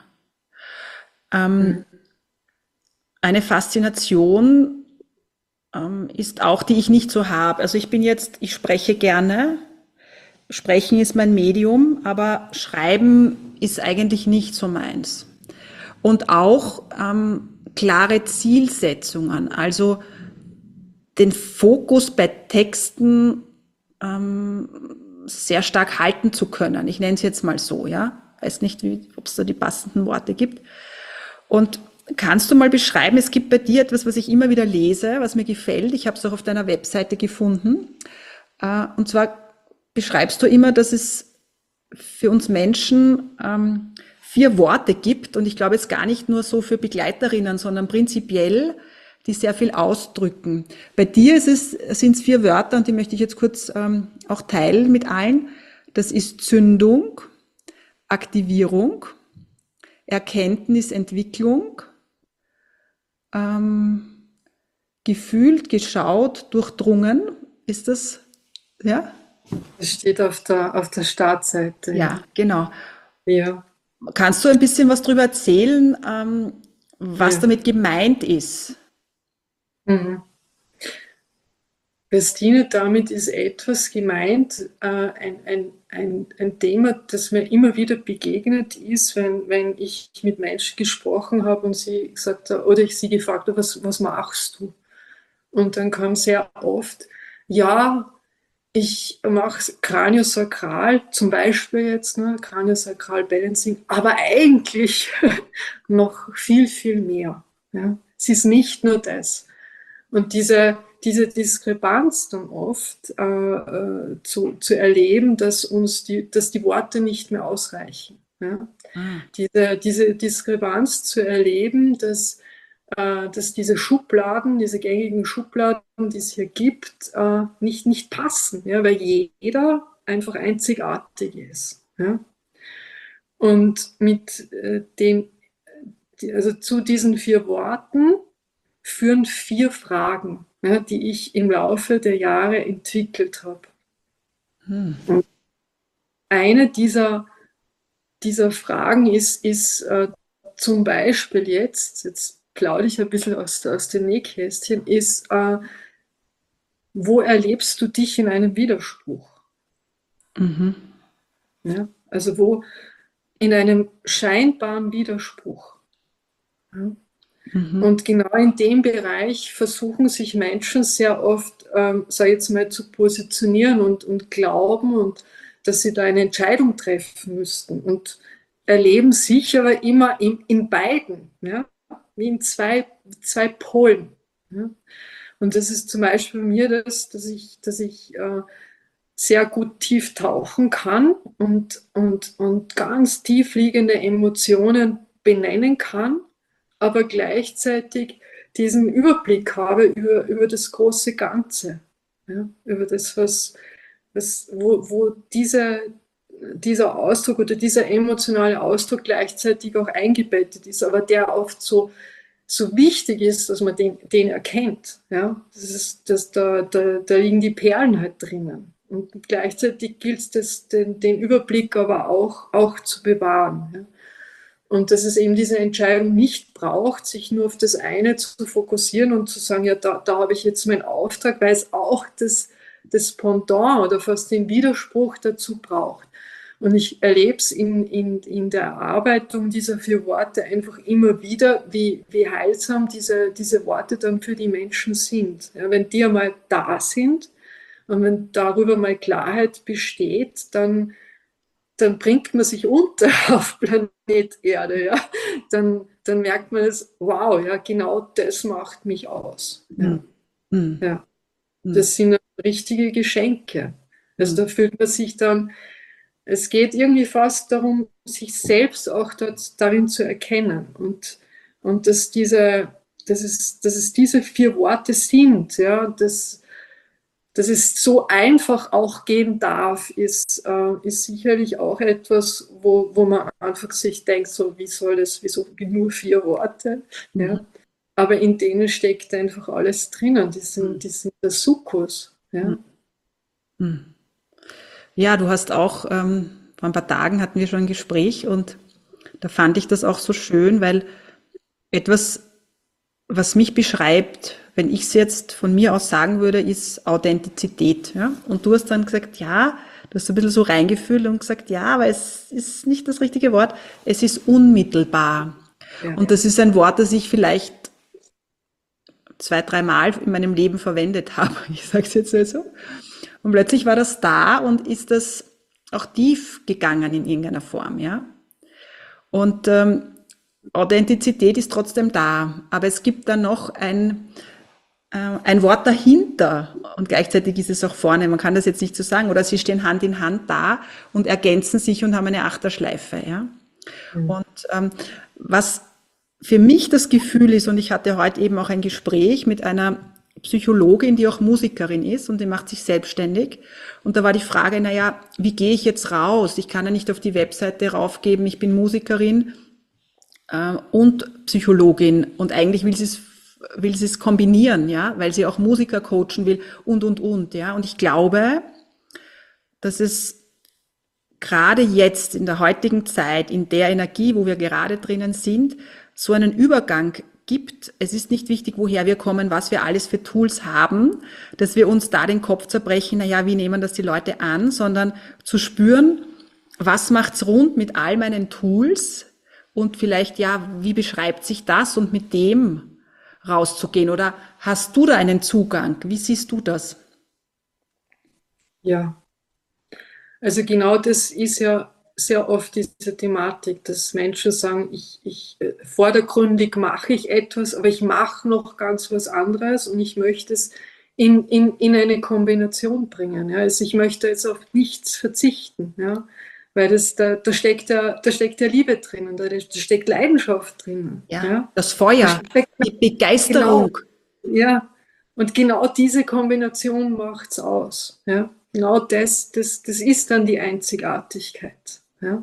Eine Faszination ist auch, die ich nicht so habe. Also ich spreche gerne, sprechen ist mein Medium, aber schreiben ist eigentlich nicht so meins. Und auch klare Zielsetzungen, also den Fokus bei Texten sehr stark halten zu können. Ich nenne es jetzt mal so, ja. Weiß nicht, ob es da die passenden Worte gibt. Und kannst du mal beschreiben, es gibt bei dir etwas, was ich immer wieder lese, was mir gefällt. Ich habe es auch auf deiner Webseite gefunden. Und zwar beschreibst du immer, dass es für uns Menschen 4 Worte gibt. Und ich glaube jetzt gar nicht nur so für Begleiterinnen, sondern prinzipiell, die sehr viel ausdrücken. Bei dir sind es 4 Wörter und die möchte ich jetzt kurz auch teilen mit allen. Das ist Zündung, Aktivierung, Erkenntnis, Entwicklung, gefühlt, geschaut, durchdrungen. Ist das, ja? Das steht auf der Startseite, Ja, genau. ja. Kannst du ein bisschen was darüber erzählen, was Ja. damit gemeint ist? Mhm. Christine, damit ist etwas gemeint, ein Thema, das mir immer wieder begegnet ist, wenn ich mit Menschen gesprochen habe und sie gesagt habe, oder ich sie gefragt habe, was machst du? Und dann kam sehr oft, ja, ich mache Kraniosakral, zum Beispiel jetzt, ne, Kraniosakral Balancing, aber eigentlich noch viel, viel mehr. Ja. Es ist nicht nur das. Und diese Diskrepanz dann oft zu erleben, dass die Worte nicht mehr ausreichen. Ja. Ah, Diese Diskrepanz zu erleben, dass diese Schubladen, diese gängigen Schubladen, die es hier gibt, nicht passen, ja, weil jeder einfach einzigartig ist. Ja. Und also zu diesen 4 Worten führen 4 Fragen, ja, die ich im Laufe der Jahre entwickelt habe. Und eine dieser Fragen ist zum Beispiel jetzt plaudere ich ein bisschen aus dem Nähkästchen, ist, wo erlebst du dich in einem Widerspruch? Mhm. Ja? Also wo in einem scheinbaren Widerspruch. Ja? Mhm. Und genau in dem Bereich versuchen sich Menschen sehr oft, sag ich jetzt mal, zu positionieren und glauben, und dass sie da eine Entscheidung treffen müssten und erleben sich aber immer in beiden, ja? Wie in zwei Polen. Ja? Und das ist zum Beispiel bei mir das, dass ich sehr gut tief tauchen kann und ganz tief liegende Emotionen benennen kann, aber gleichzeitig diesen Überblick habe über das große Ganze, ja, über das, wo dieser Ausdruck oder dieser emotionale Ausdruck gleichzeitig auch eingebettet ist, aber der oft so wichtig ist, dass man den erkennt. Ja? Da liegen die Perlen halt drinnen. Und gleichzeitig gilt es, den Überblick aber auch zu bewahren. Ja? Und dass es eben diese Entscheidung nicht braucht, sich nur auf das eine zu fokussieren und zu sagen, ja, da habe ich jetzt meinen Auftrag, weil es auch das Pendant oder fast den Widerspruch dazu braucht. Und ich erlebe es in der Erarbeitung dieser 4 Worte einfach immer wieder, wie heilsam diese Worte dann für die Menschen sind. Ja, wenn die einmal da sind und wenn darüber mal Klarheit besteht, dann bringt man sich unter auf Planet Erde. Ja? Dann merkt man es, wow, ja, genau das macht mich aus. Ja, Mhm. Mhm. ja. Mhm. Das sind richtige Geschenke. Also Mhm. da fühlt man sich dann, es geht irgendwie fast darum, sich selbst auch darin zu erkennen und dass es diese 4 Worte sind, ja, dass es so einfach auch gehen darf, ist sicherlich auch etwas, wo man einfach sich denkt, so wie soll das, wieso nur 4 Worte, ja, Mhm. aber in denen steckt einfach alles drinnen, Mhm. die sind der Sukkus, ja. Mhm. Ja, du hast auch, vor ein paar Tagen hatten wir schon ein Gespräch und da fand ich das auch so schön, weil etwas, was mich beschreibt, wenn ich es jetzt von mir aus sagen würde, ist Authentizität. Ja? Und du hast dann gesagt, ja, du hast ein bisschen so reingefühlt und gesagt, ja, aber es ist nicht das richtige Wort, es ist unmittelbar. Ja. Und das ist ein Wort, das ich vielleicht 2, 3 Mal in meinem Leben verwendet habe. Ich sage es jetzt mal so. Und plötzlich war das da und ist das auch tief gegangen in irgendeiner Form, ja. Und Authentizität ist trotzdem da, aber es gibt dann noch ein Wort dahinter und gleichzeitig ist es auch vorne. Man kann das jetzt nicht so sagen, oder sie stehen Hand in Hand da und ergänzen sich und haben eine Achterschleife, ja. Mhm. Und was für mich das Gefühl ist, und ich hatte heute eben auch ein Gespräch mit einer Psychologin, die auch Musikerin ist und die macht sich selbstständig. Und da war die Frage, naja, wie gehe ich jetzt raus? Ich kann ja nicht auf die Webseite raufgeben, ich bin Musikerin und Psychologin. Und eigentlich will sie es kombinieren, ja, weil sie auch Musiker coachen will und, ja. Und ich glaube, dass es gerade jetzt in der heutigen Zeit, in der Energie, wo wir gerade drinnen sind, so einen Übergang gibt. Es ist nicht wichtig, woher wir kommen, was wir alles für Tools haben, dass wir uns da den Kopf zerbrechen, naja, wie nehmen das die Leute an, sondern zu spüren, was macht's rund mit all meinen Tools und vielleicht, ja, wie beschreibt sich das und mit dem rauszugehen? Oder hast du da einen Zugang? Wie siehst du das? Ja, also genau das ist ja sehr oft diese Thematik, dass Menschen sagen, vordergründig mache ich etwas, aber ich mache noch ganz was anderes und ich möchte es in eine Kombination bringen. Ja. Also ich möchte jetzt auf nichts verzichten, ja, weil da steckt ja Liebe drinnen, da steckt Leidenschaft drinnen. Ja, Ja. das Da Feuer, steckt, die genau, Begeisterung. ja, und genau diese Kombination macht's aus. Ja. Genau das ist dann die Einzigartigkeit. Ja.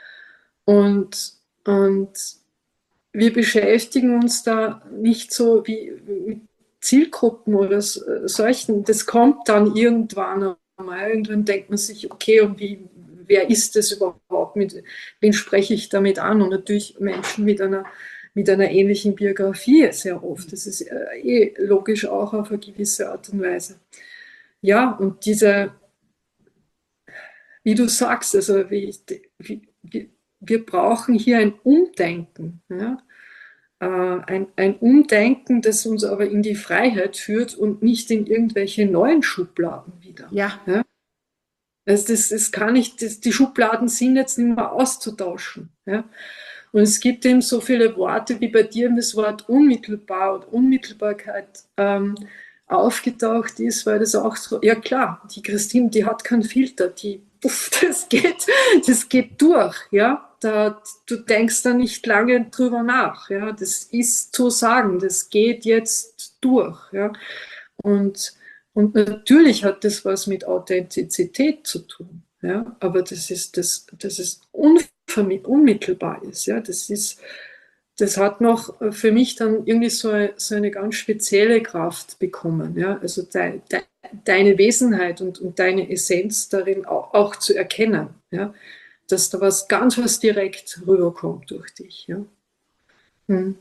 Und wir beschäftigen uns da nicht so wie mit Zielgruppen oder solchen. Das kommt dann irgendwann einmal. Irgendwann denkt man sich, okay, und wer ist das überhaupt? Mit wen spreche ich damit an? Und natürlich Menschen mit einer ähnlichen Biografie sehr oft. Das ist logisch auch auf eine gewisse Art und Weise. ja, und diese, wie du sagst, also wir brauchen hier ein Umdenken. Ja? Ein Umdenken, das uns aber in die Freiheit führt und nicht in irgendwelche neuen Schubladen wieder. Ja. Ja? Also das kann nicht, die Schubladen sind jetzt nicht mehr auszutauschen. Ja? Und es gibt eben so viele Worte, wie bei dir das Wort unmittelbar und Unmittelbarkeit aufgetaucht ist, weil das auch so, ja klar, die Christine, die hat keinen Filter, das geht durch, ja. Du denkst da nicht lange drüber nach, ja. Das ist zu sagen, das geht jetzt durch, ja. Und, und natürlich hat das was mit Authentizität zu tun, ja. Aber das ist unmittelbar ist, ja. Das hat noch für mich dann irgendwie so eine ganz spezielle Kraft bekommen. Ja? Also deine Wesenheit und deine Essenz darin auch zu erkennen. Ja? Dass da was direkt rüberkommt durch dich. Ja? Hm.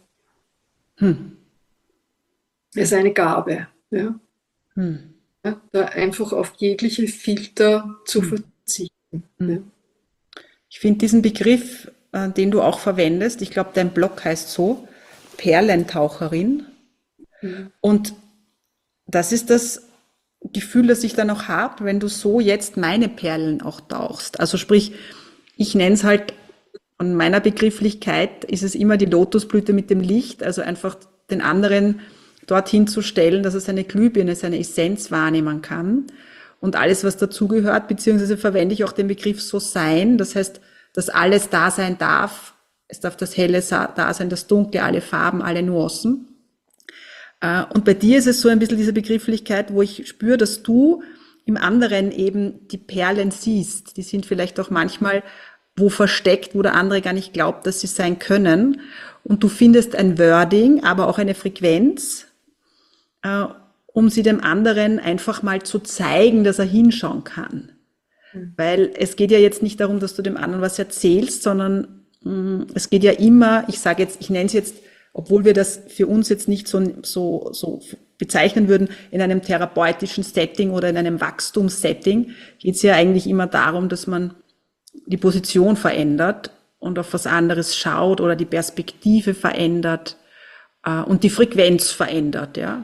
Das ist eine Gabe. Ja? Ja? Da einfach auf jegliche Filter zu verzichten. Ja? Ich finde diesen Begriff, den du auch verwendest, ich glaube, dein Blog heißt so, Perlentaucherin. Und das ist das Gefühl, das ich dann auch habe, wenn du so jetzt meine Perlen auch tauchst. Also sprich, ich nenne es halt, von meiner Begrifflichkeit ist es immer die Lotusblüte mit dem Licht, also einfach den anderen dorthin zu stellen, dass er seine Glühbirne, seine Essenz wahrnehmen kann und alles, was dazugehört, beziehungsweise verwende ich auch den Begriff so sein, das heißt, dass alles da sein darf, es darf das Helle da sein, das Dunkle, alle Farben, alle Nuancen. Und bei dir ist es so ein bisschen diese Begrifflichkeit, wo ich spüre, dass du im anderen eben die Perlen siehst. Die sind vielleicht auch manchmal wo versteckt, wo der andere gar nicht glaubt, dass sie sein können. Und du findest ein Wording, aber auch eine Frequenz, um sie dem anderen einfach mal zu zeigen, dass er hinschauen kann. Weil es geht ja jetzt nicht darum, dass du dem anderen was erzählst, sondern es geht ja immer, ich nenne es jetzt, obwohl wir das für uns jetzt nicht so bezeichnen würden, in einem therapeutischen Setting oder in einem Wachstumssetting, geht es ja eigentlich immer darum, dass man die Position verändert und auf was anderes schaut oder die Perspektive verändert und die Frequenz verändert, ja.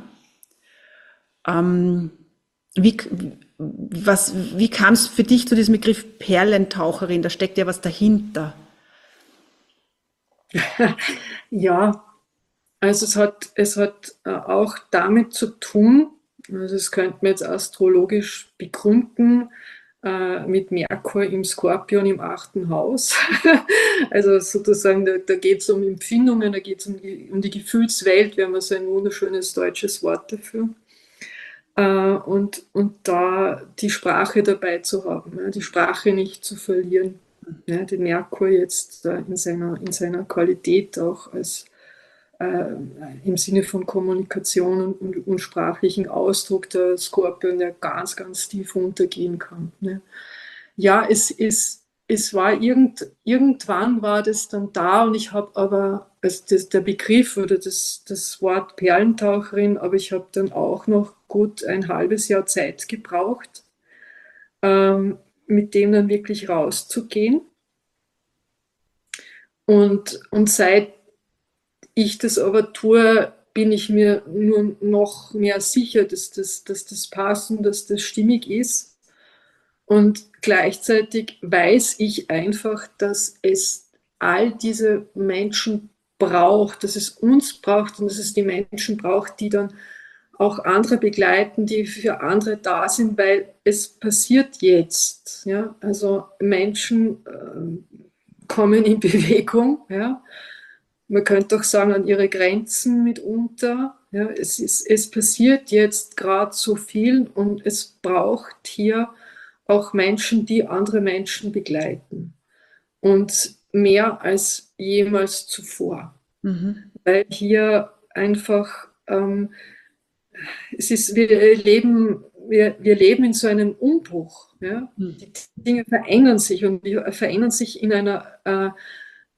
Wie kam es für dich zu diesem Begriff Perlentaucherin? Da steckt ja was dahinter. Ja, also es hat auch damit zu tun, also das könnte man jetzt astrologisch begründen, mit Merkur im Skorpion im 8. Haus. Also sozusagen, da geht es um Empfindungen, da geht es um die Gefühlswelt. Wir haben so ein wunderschönes deutsches Wort dafür. Und da die Sprache dabei zu haben, ja, die Sprache nicht zu verlieren. Ja, den Merkur jetzt in seiner Qualität auch als im Sinne von Kommunikation und sprachlichen Ausdruck der Skorpion, der ganz, ganz tief runtergehen kann. Ne? Ja, es war irgendwann war das dann da und ich habe aber, also der Begriff oder das Wort Perlentaucherin, aber ich habe dann auch noch gut ein halbes Jahr Zeit gebraucht, mit dem dann wirklich rauszugehen. Und seit ich das aber tue, bin ich mir nur noch mehr sicher, dass das passt und dass das stimmig ist. Und gleichzeitig weiß ich einfach, dass es all diese Menschen braucht, dass es uns braucht und dass es die Menschen braucht, die dann auch andere begleiten, die für andere da sind, weil es passiert jetzt. Ja? Also Menschen kommen in Bewegung, ja? Man könnte auch sagen, an ihre Grenzen mitunter. Ja, es passiert jetzt gerade so viel und es braucht hier auch Menschen, die andere Menschen begleiten. Und mehr als jemals zuvor. Weil hier einfach, wir leben in so einem Umbruch. Ja? Die Dinge verändern sich und die verändern sich in einer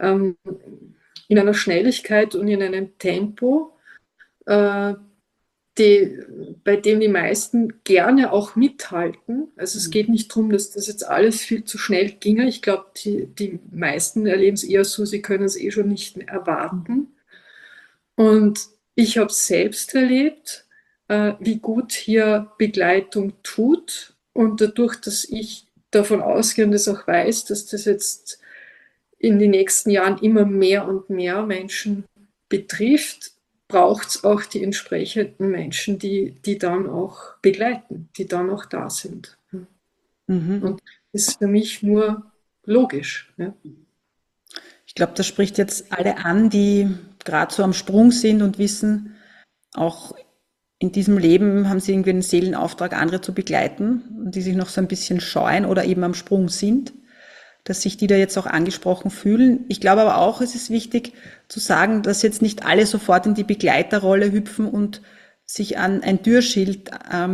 Schnelligkeit und in einem Tempo, die, bei dem die meisten gerne auch mithalten. Also es geht nicht darum, dass das jetzt alles viel zu schnell ginge. Ich glaube, die meisten erleben es eher so, sie können es eh schon nicht mehr erwarten. Und ich habe selbst erlebt, wie gut hier Begleitung tut. Und dadurch, dass ich davon ausgehe und das auch weiß, dass das jetzt in den nächsten Jahren immer mehr und mehr Menschen betrifft, braucht es auch die entsprechenden Menschen, die dann auch begleiten, die dann auch da sind. Und das ist für mich nur logisch. Ja. Ich glaube, das spricht jetzt alle an, die gerade so am Sprung sind und wissen, auch in diesem Leben haben sie irgendwie einen Seelenauftrag, andere zu begleiten und die sich noch so ein bisschen scheuen oder eben am Sprung sind, dass sich die da jetzt auch angesprochen fühlen. Ich glaube aber auch, es ist wichtig zu sagen, dass jetzt nicht alle sofort in die Begleiterrolle hüpfen und sich an ein Türschild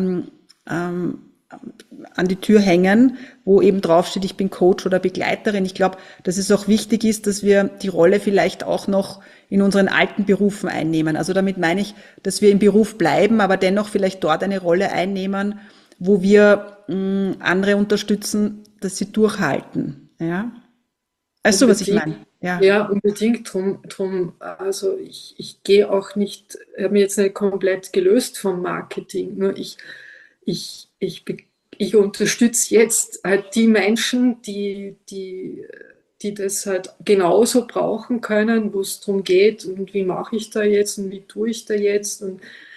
an die Tür hängen, wo eben draufsteht, ich bin Coach oder Begleiterin. Ich glaube, dass es auch wichtig ist, dass wir die Rolle vielleicht auch noch in unseren alten Berufen einnehmen. Also damit meine ich, dass wir im Beruf bleiben, aber dennoch vielleicht dort eine Rolle einnehmen, wo wir andere unterstützen, dass sie durchhalten. Ja? Weißt du, was ich meine? Ja, unbedingt. Also ich gehe auch nicht, habe mich jetzt nicht komplett gelöst vom Marketing. Nur ich unterstütze jetzt halt die Menschen, die das halt genauso brauchen können, wo es darum geht, und wie mache ich da jetzt und wie tue ich da jetzt und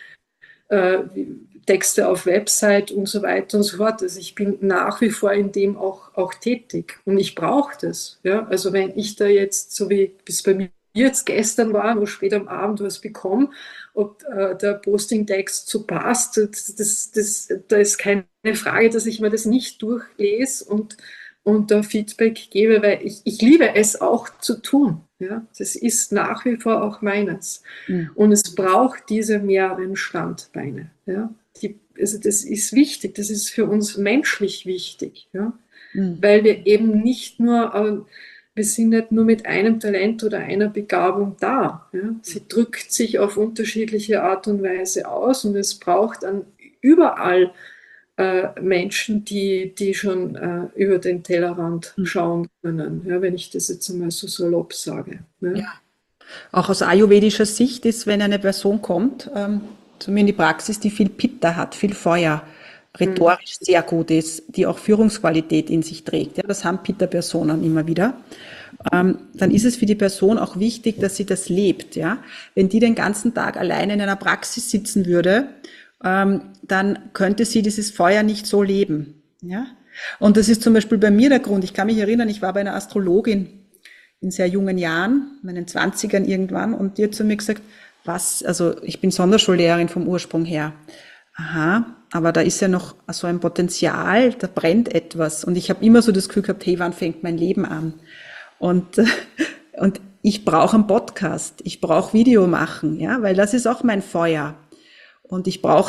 Texte auf Website und so weiter und so fort. Also ich bin nach wie vor in dem auch tätig und ich brauche das. Ja? Also wenn ich da jetzt, so wie es bei mir jetzt gestern war, wo spät am Abend was bekomme, ob der Posting-Text so passt, da ist keine Frage, dass ich mir das nicht durchlese und da Feedback gebe, weil ich liebe es auch zu tun. Ja? Das ist nach wie vor auch meines. Und es braucht diese mehreren Standbeine. Ja? Also das ist wichtig, das ist für uns menschlich wichtig, ja? Weil wir eben nicht nur, wir sind nicht nur mit einem Talent oder einer Begabung da. Ja? Sie drückt sich auf unterschiedliche Art und Weise aus und es braucht dann überall Menschen, die schon über den Tellerrand schauen können, ja, wenn ich das jetzt einmal so salopp sage. Ja. Ja. Auch aus ayurvedischer Sicht ist, wenn eine Person kommt, zu mir in die Praxis, die viel Pitta hat, viel Feuer, rhetorisch sehr gut ist, die auch Führungsqualität in sich trägt. Ja, das haben Pitta-Personen immer wieder. Dann ist es für die Person auch wichtig, dass sie das lebt. Ja, wenn die den ganzen Tag alleine in einer Praxis sitzen würde, dann könnte sie dieses Feuer nicht so leben. Ja, und das ist zum Beispiel bei mir der Grund. Ich kann mich erinnern, ich war bei einer Astrologin in sehr jungen Jahren, meinen Zwanzigern irgendwann, und die hat zu mir gesagt, also ich bin Sonderschullehrerin vom Ursprung her. Aha, aber da ist ja noch so ein Potenzial, da brennt etwas. Und ich habe immer so das Gefühl gehabt, hey, wann fängt mein Leben an? Und, und ich brauche einen Podcast, ich brauche Video machen, ja, weil das ist auch mein Feuer. Und ich brauche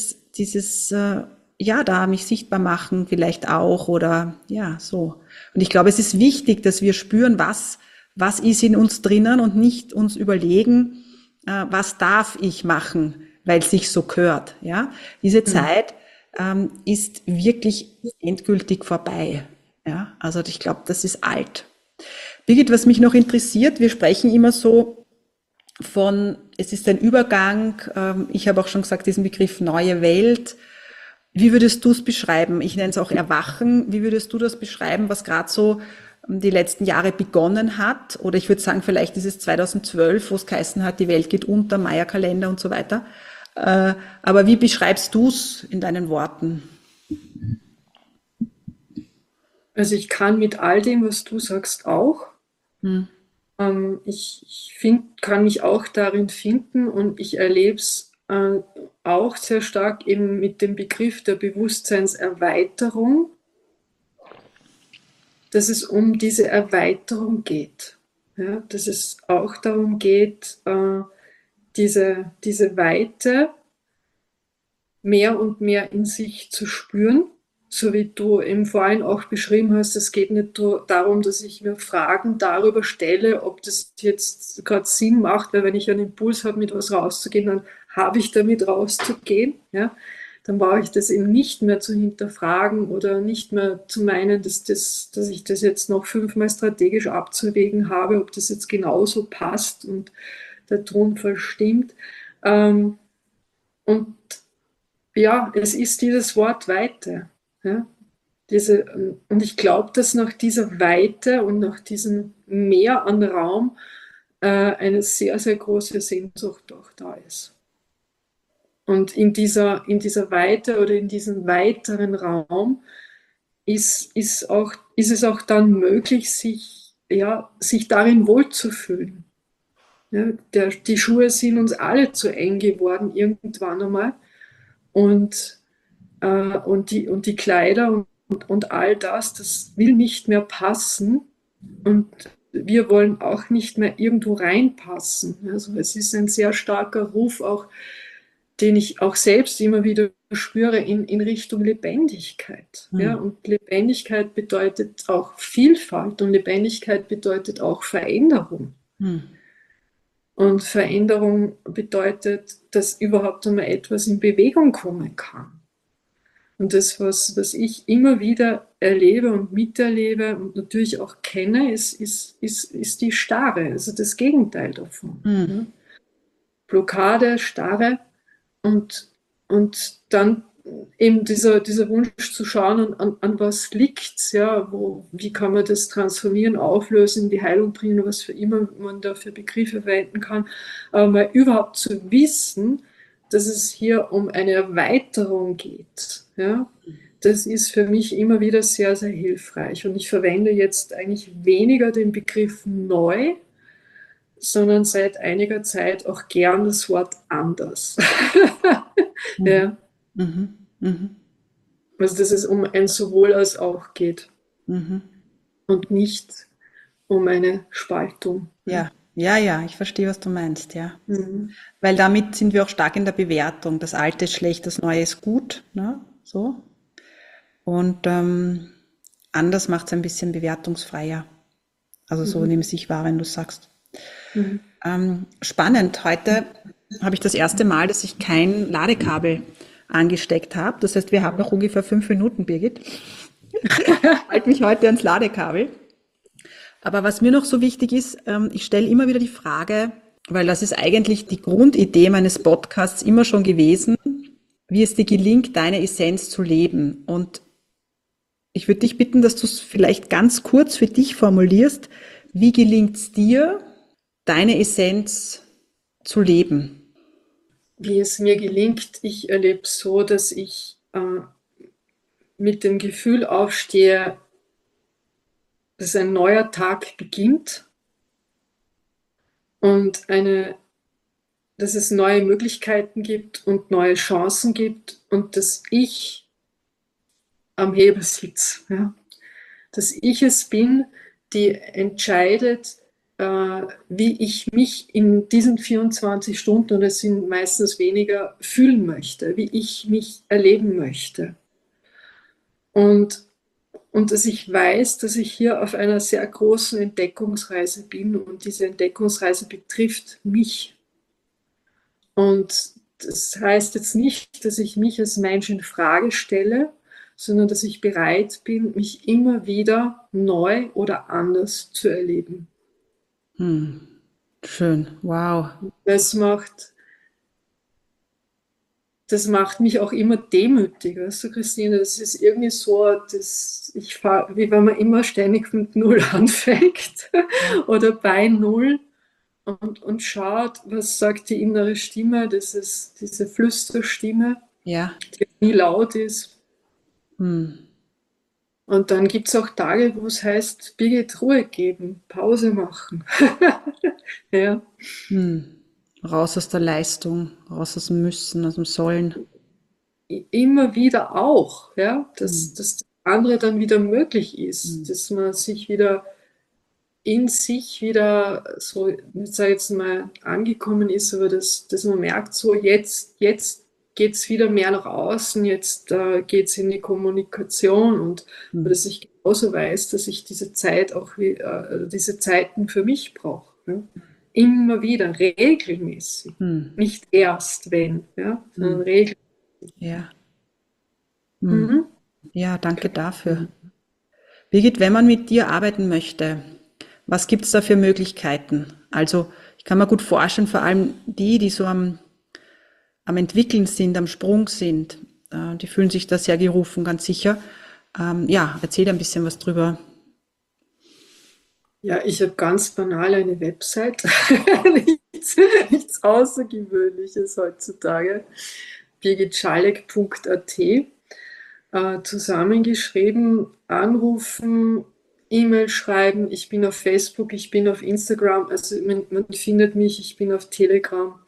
ja, da mich sichtbar machen vielleicht auch oder ja, so. Und ich glaube, es ist wichtig, dass wir spüren, was ist in uns drinnen und nicht uns überlegen, was darf ich machen, weil es sich so gehört. Ja, diese Zeit ist wirklich endgültig vorbei. Ja, also ich glaube, das ist alt. Birgit, was mich noch interessiert, wir sprechen immer so es ist ein Übergang, ich habe auch schon gesagt, diesen Begriff neue Welt. Wie würdest du es beschreiben? Ich nenne es auch Erwachen. Wie würdest du das beschreiben, was gerade so die letzten Jahre begonnen hat? Oder ich würde sagen, vielleicht ist es 2012, wo es geheißen hat, die Welt geht unter, Maya-Kalender und so weiter. Aber wie beschreibst du es in deinen Worten? Also ich kann mit all dem, was du sagst, auch. Kann mich auch darin finden und ich erlebe es auch sehr stark eben mit dem Begriff der Bewusstseinserweiterung, dass es um diese Erweiterung geht. Ja, dass es auch darum geht, diese Weite mehr und mehr in sich zu spüren, so wie du eben vorhin auch beschrieben hast, es geht nicht darum, dass ich mir Fragen darüber stelle, ob das jetzt gerade Sinn macht, weil wenn ich einen Impuls habe, mit was rauszugehen, dann habe ich damit rauszugehen. Ja? Dann brauche ich das eben nicht mehr zu hinterfragen oder nicht mehr zu meinen, dass ich das jetzt noch 5-mal strategisch abzuwägen habe, ob das jetzt genauso passt und der Tonfall stimmt. Und ja, es ist dieses Wort Weite. Ja? Und ich glaube, dass nach dieser Weite und nach diesem Mehr an Raum eine sehr, sehr große Sehnsucht auch da ist. Und in dieser Weite oder in diesem weiteren Raum ist es auch dann möglich, sich darin wohlzufühlen. Ja, die Schuhe sind uns alle zu eng geworden irgendwann einmal. Und die Kleider und all das will nicht mehr passen. Und wir wollen auch nicht mehr irgendwo reinpassen. Also es ist ein sehr starker Ruf, auch, den ich auch selbst immer wieder spüre in Richtung Lebendigkeit. Ja, und Lebendigkeit bedeutet auch Vielfalt und Lebendigkeit bedeutet auch Veränderung. Und Veränderung bedeutet, dass überhaupt einmal etwas in Bewegung kommen kann. Und das, was ich immer wieder erlebe und miterlebe und natürlich auch kenne, ist die Starre, also das Gegenteil davon. Ja? Blockade, Starre und dann eben dieser Wunsch zu schauen, an was liegt, ja, wie kann man das transformieren, auflösen, in die Heilung bringen, was für immer man da für Begriffe verwenden kann, aber mal überhaupt zu wissen, dass es hier um eine Erweiterung geht. Ja? Das ist für mich immer wieder sehr, sehr hilfreich. Und ich verwende jetzt eigentlich weniger den Begriff neu, sondern seit einiger Zeit auch gern das Wort anders. Ja. Also dass es um ein sowohl als auch geht und nicht um eine Spaltung. Ja, ja, ich verstehe, was du meinst, ja. Weil damit sind wir auch stark in der Bewertung. Das Alte ist schlecht, das Neue ist gut, ne? So. Und anders macht es ein bisschen bewertungsfreier. Also so nehme ich wahr, wenn du sagst. Spannend. Heute habe ich das erste Mal, dass ich kein Ladekabel angesteckt habe. Das heißt, wir haben noch ungefähr 5 Minuten, Birgit. Ich halte mich heute ans Ladekabel. Aber was mir noch so wichtig ist, ich stelle immer wieder die Frage, weil das ist eigentlich die Grundidee meines Podcasts immer schon gewesen, wie es dir gelingt, deine Essenz zu leben. Und ich würde dich bitten, dass du es vielleicht ganz kurz für dich formulierst. Wie gelingt es dir, deine Essenz zu leben? Wie es mir gelingt, ich erlebe es so, dass ich mit dem Gefühl aufstehe, dass ein neuer Tag beginnt und dass es neue Möglichkeiten gibt und neue Chancen gibt und dass ich am Hebel sitze. Ja? Dass ich es bin, die entscheidet, wie ich mich in diesen 24 Stunden, und es sind meistens weniger, fühlen möchte, wie ich mich erleben möchte. Und dass ich weiß, dass ich hier auf einer sehr großen Entdeckungsreise bin und diese Entdeckungsreise betrifft mich. Und das heißt jetzt nicht, dass ich mich als Mensch in Frage stelle, sondern dass ich bereit bin, mich immer wieder neu oder anders zu erleben. Schön, wow. Das macht mich auch immer demütig, weißt du, Christine, das ist irgendwie so, wie wenn man immer ständig mit Null anfängt oder bei Null und schaut, was sagt die innere Stimme, diese Flüsterstimme, Ja. die nie laut ist. Und dann gibt es auch Tage, wo es heißt, Birgit, Ruhe geben, Pause machen. Ja. Raus aus der Leistung, raus aus dem Müssen, aus dem Sollen. Immer wieder auch, ja, dass das andere dann wieder möglich ist, dass man sich wieder in sich wieder so, ich sage jetzt mal, angekommen ist, aber dass man merkt, so jetzt geht es wieder mehr nach außen, jetzt geht es in die Kommunikation und dass ich genauso weiß, dass ich diese Zeit auch diese Zeiten für mich brauche. Ja? Immer wieder, regelmäßig. Nicht erst wenn, ja, sondern regelmäßig. Ja. Ja, danke dafür. Birgit, wenn man mit dir arbeiten möchte, was gibt es da für Möglichkeiten? Also ich kann mir gut vorstellen, vor allem die so am Entwickeln sind, am Sprung sind, die fühlen sich da sehr gerufen, ganz sicher. Ja, erzähl ein bisschen was drüber. Ja, ich habe ganz banal eine Website, nichts Außergewöhnliches heutzutage, birgitschalek.at, zusammengeschrieben, anrufen, E-Mail schreiben, ich bin auf Facebook, ich bin auf Instagram, also man findet mich, ich bin auf Telegram.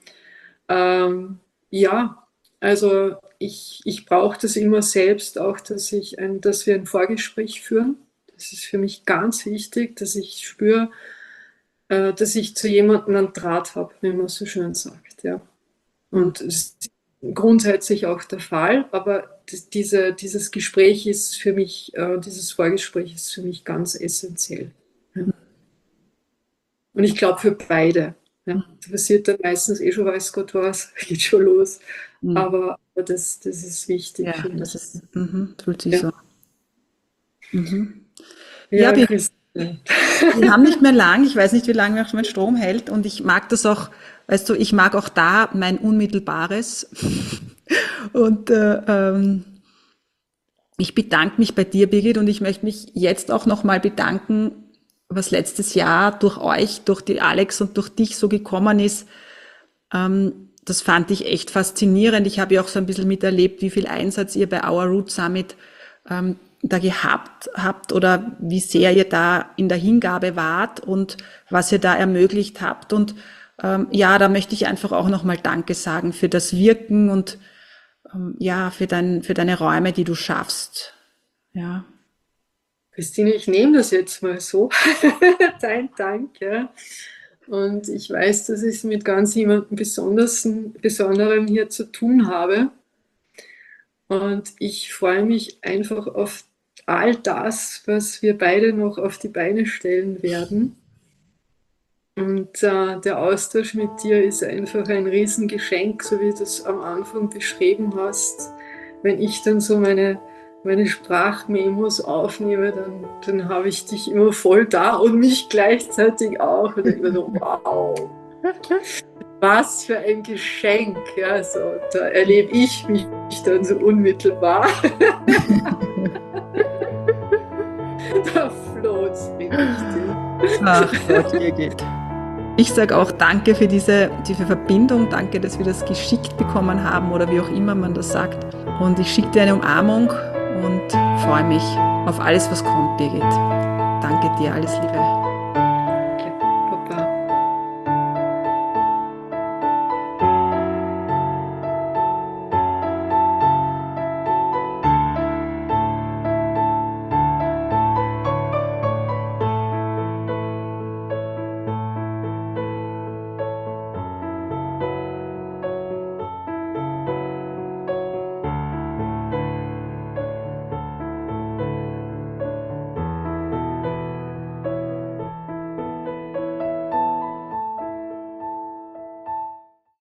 Ja, also ich brauche das immer selbst auch, dass wir ein Vorgespräch führen. Das ist für mich ganz wichtig, dass ich spüre, dass ich zu jemandem einen Draht habe, wie man so schön sagt. Ja. Und es ist grundsätzlich auch der Fall, aber dieses Gespräch ist für mich, dieses Vorgespräch ist für mich ganz essentiell. Ja. Und ich glaube für beide. Ja. Das passiert dann meistens schon, weiß Gott was, geht schon los. Aber das ist wichtig. Ja, für mich. das ist, fühlt sich so. Ja, wir Christine. haben nicht mehr lang, ich weiß nicht, wie lange noch mein Strom hält und ich mag das auch, weißt du, ich mag auch da mein Unmittelbares und ich bedanke mich bei dir, Birgit, und ich möchte mich jetzt auch nochmal bedanken, was letztes Jahr durch euch, durch die Alex und durch dich so gekommen ist. Das fand ich echt faszinierend. Ich habe ja auch so ein bisschen miterlebt, wie viel Einsatz ihr bei Our Root Summit da gehabt habt oder wie sehr ihr da in der Hingabe wart und was ihr da ermöglicht habt. Und ja, da möchte ich einfach auch nochmal Danke sagen für das Wirken und ja, für deine Räume, die du schaffst. Ja. Christine, ich nehme das jetzt mal so. Dein Dank, ja. Und ich weiß, dass ich es mit ganz jemandem Besonderem hier zu tun habe. Und ich freue mich einfach auf all das, was wir beide noch auf die Beine stellen werden. Und der Austausch mit dir ist einfach ein Riesengeschenk, so wie du es am Anfang beschrieben hast. Wenn ich dann so meine Sprachmemos aufnehme, dann habe ich dich immer voll da und mich gleichzeitig auch. Und immer so, wow, was für ein Geschenk. Ja, so, da erlebe ich mich dann so unmittelbar. Da floht es mir richtig. Ach Gott, Birgit. Ich sage auch danke für diese Verbindung, danke, dass wir das geschickt bekommen haben oder wie auch immer man das sagt. Und ich schicke dir eine Umarmung und freue mich auf alles, was kommt, Birgit. Danke dir, alles Liebe.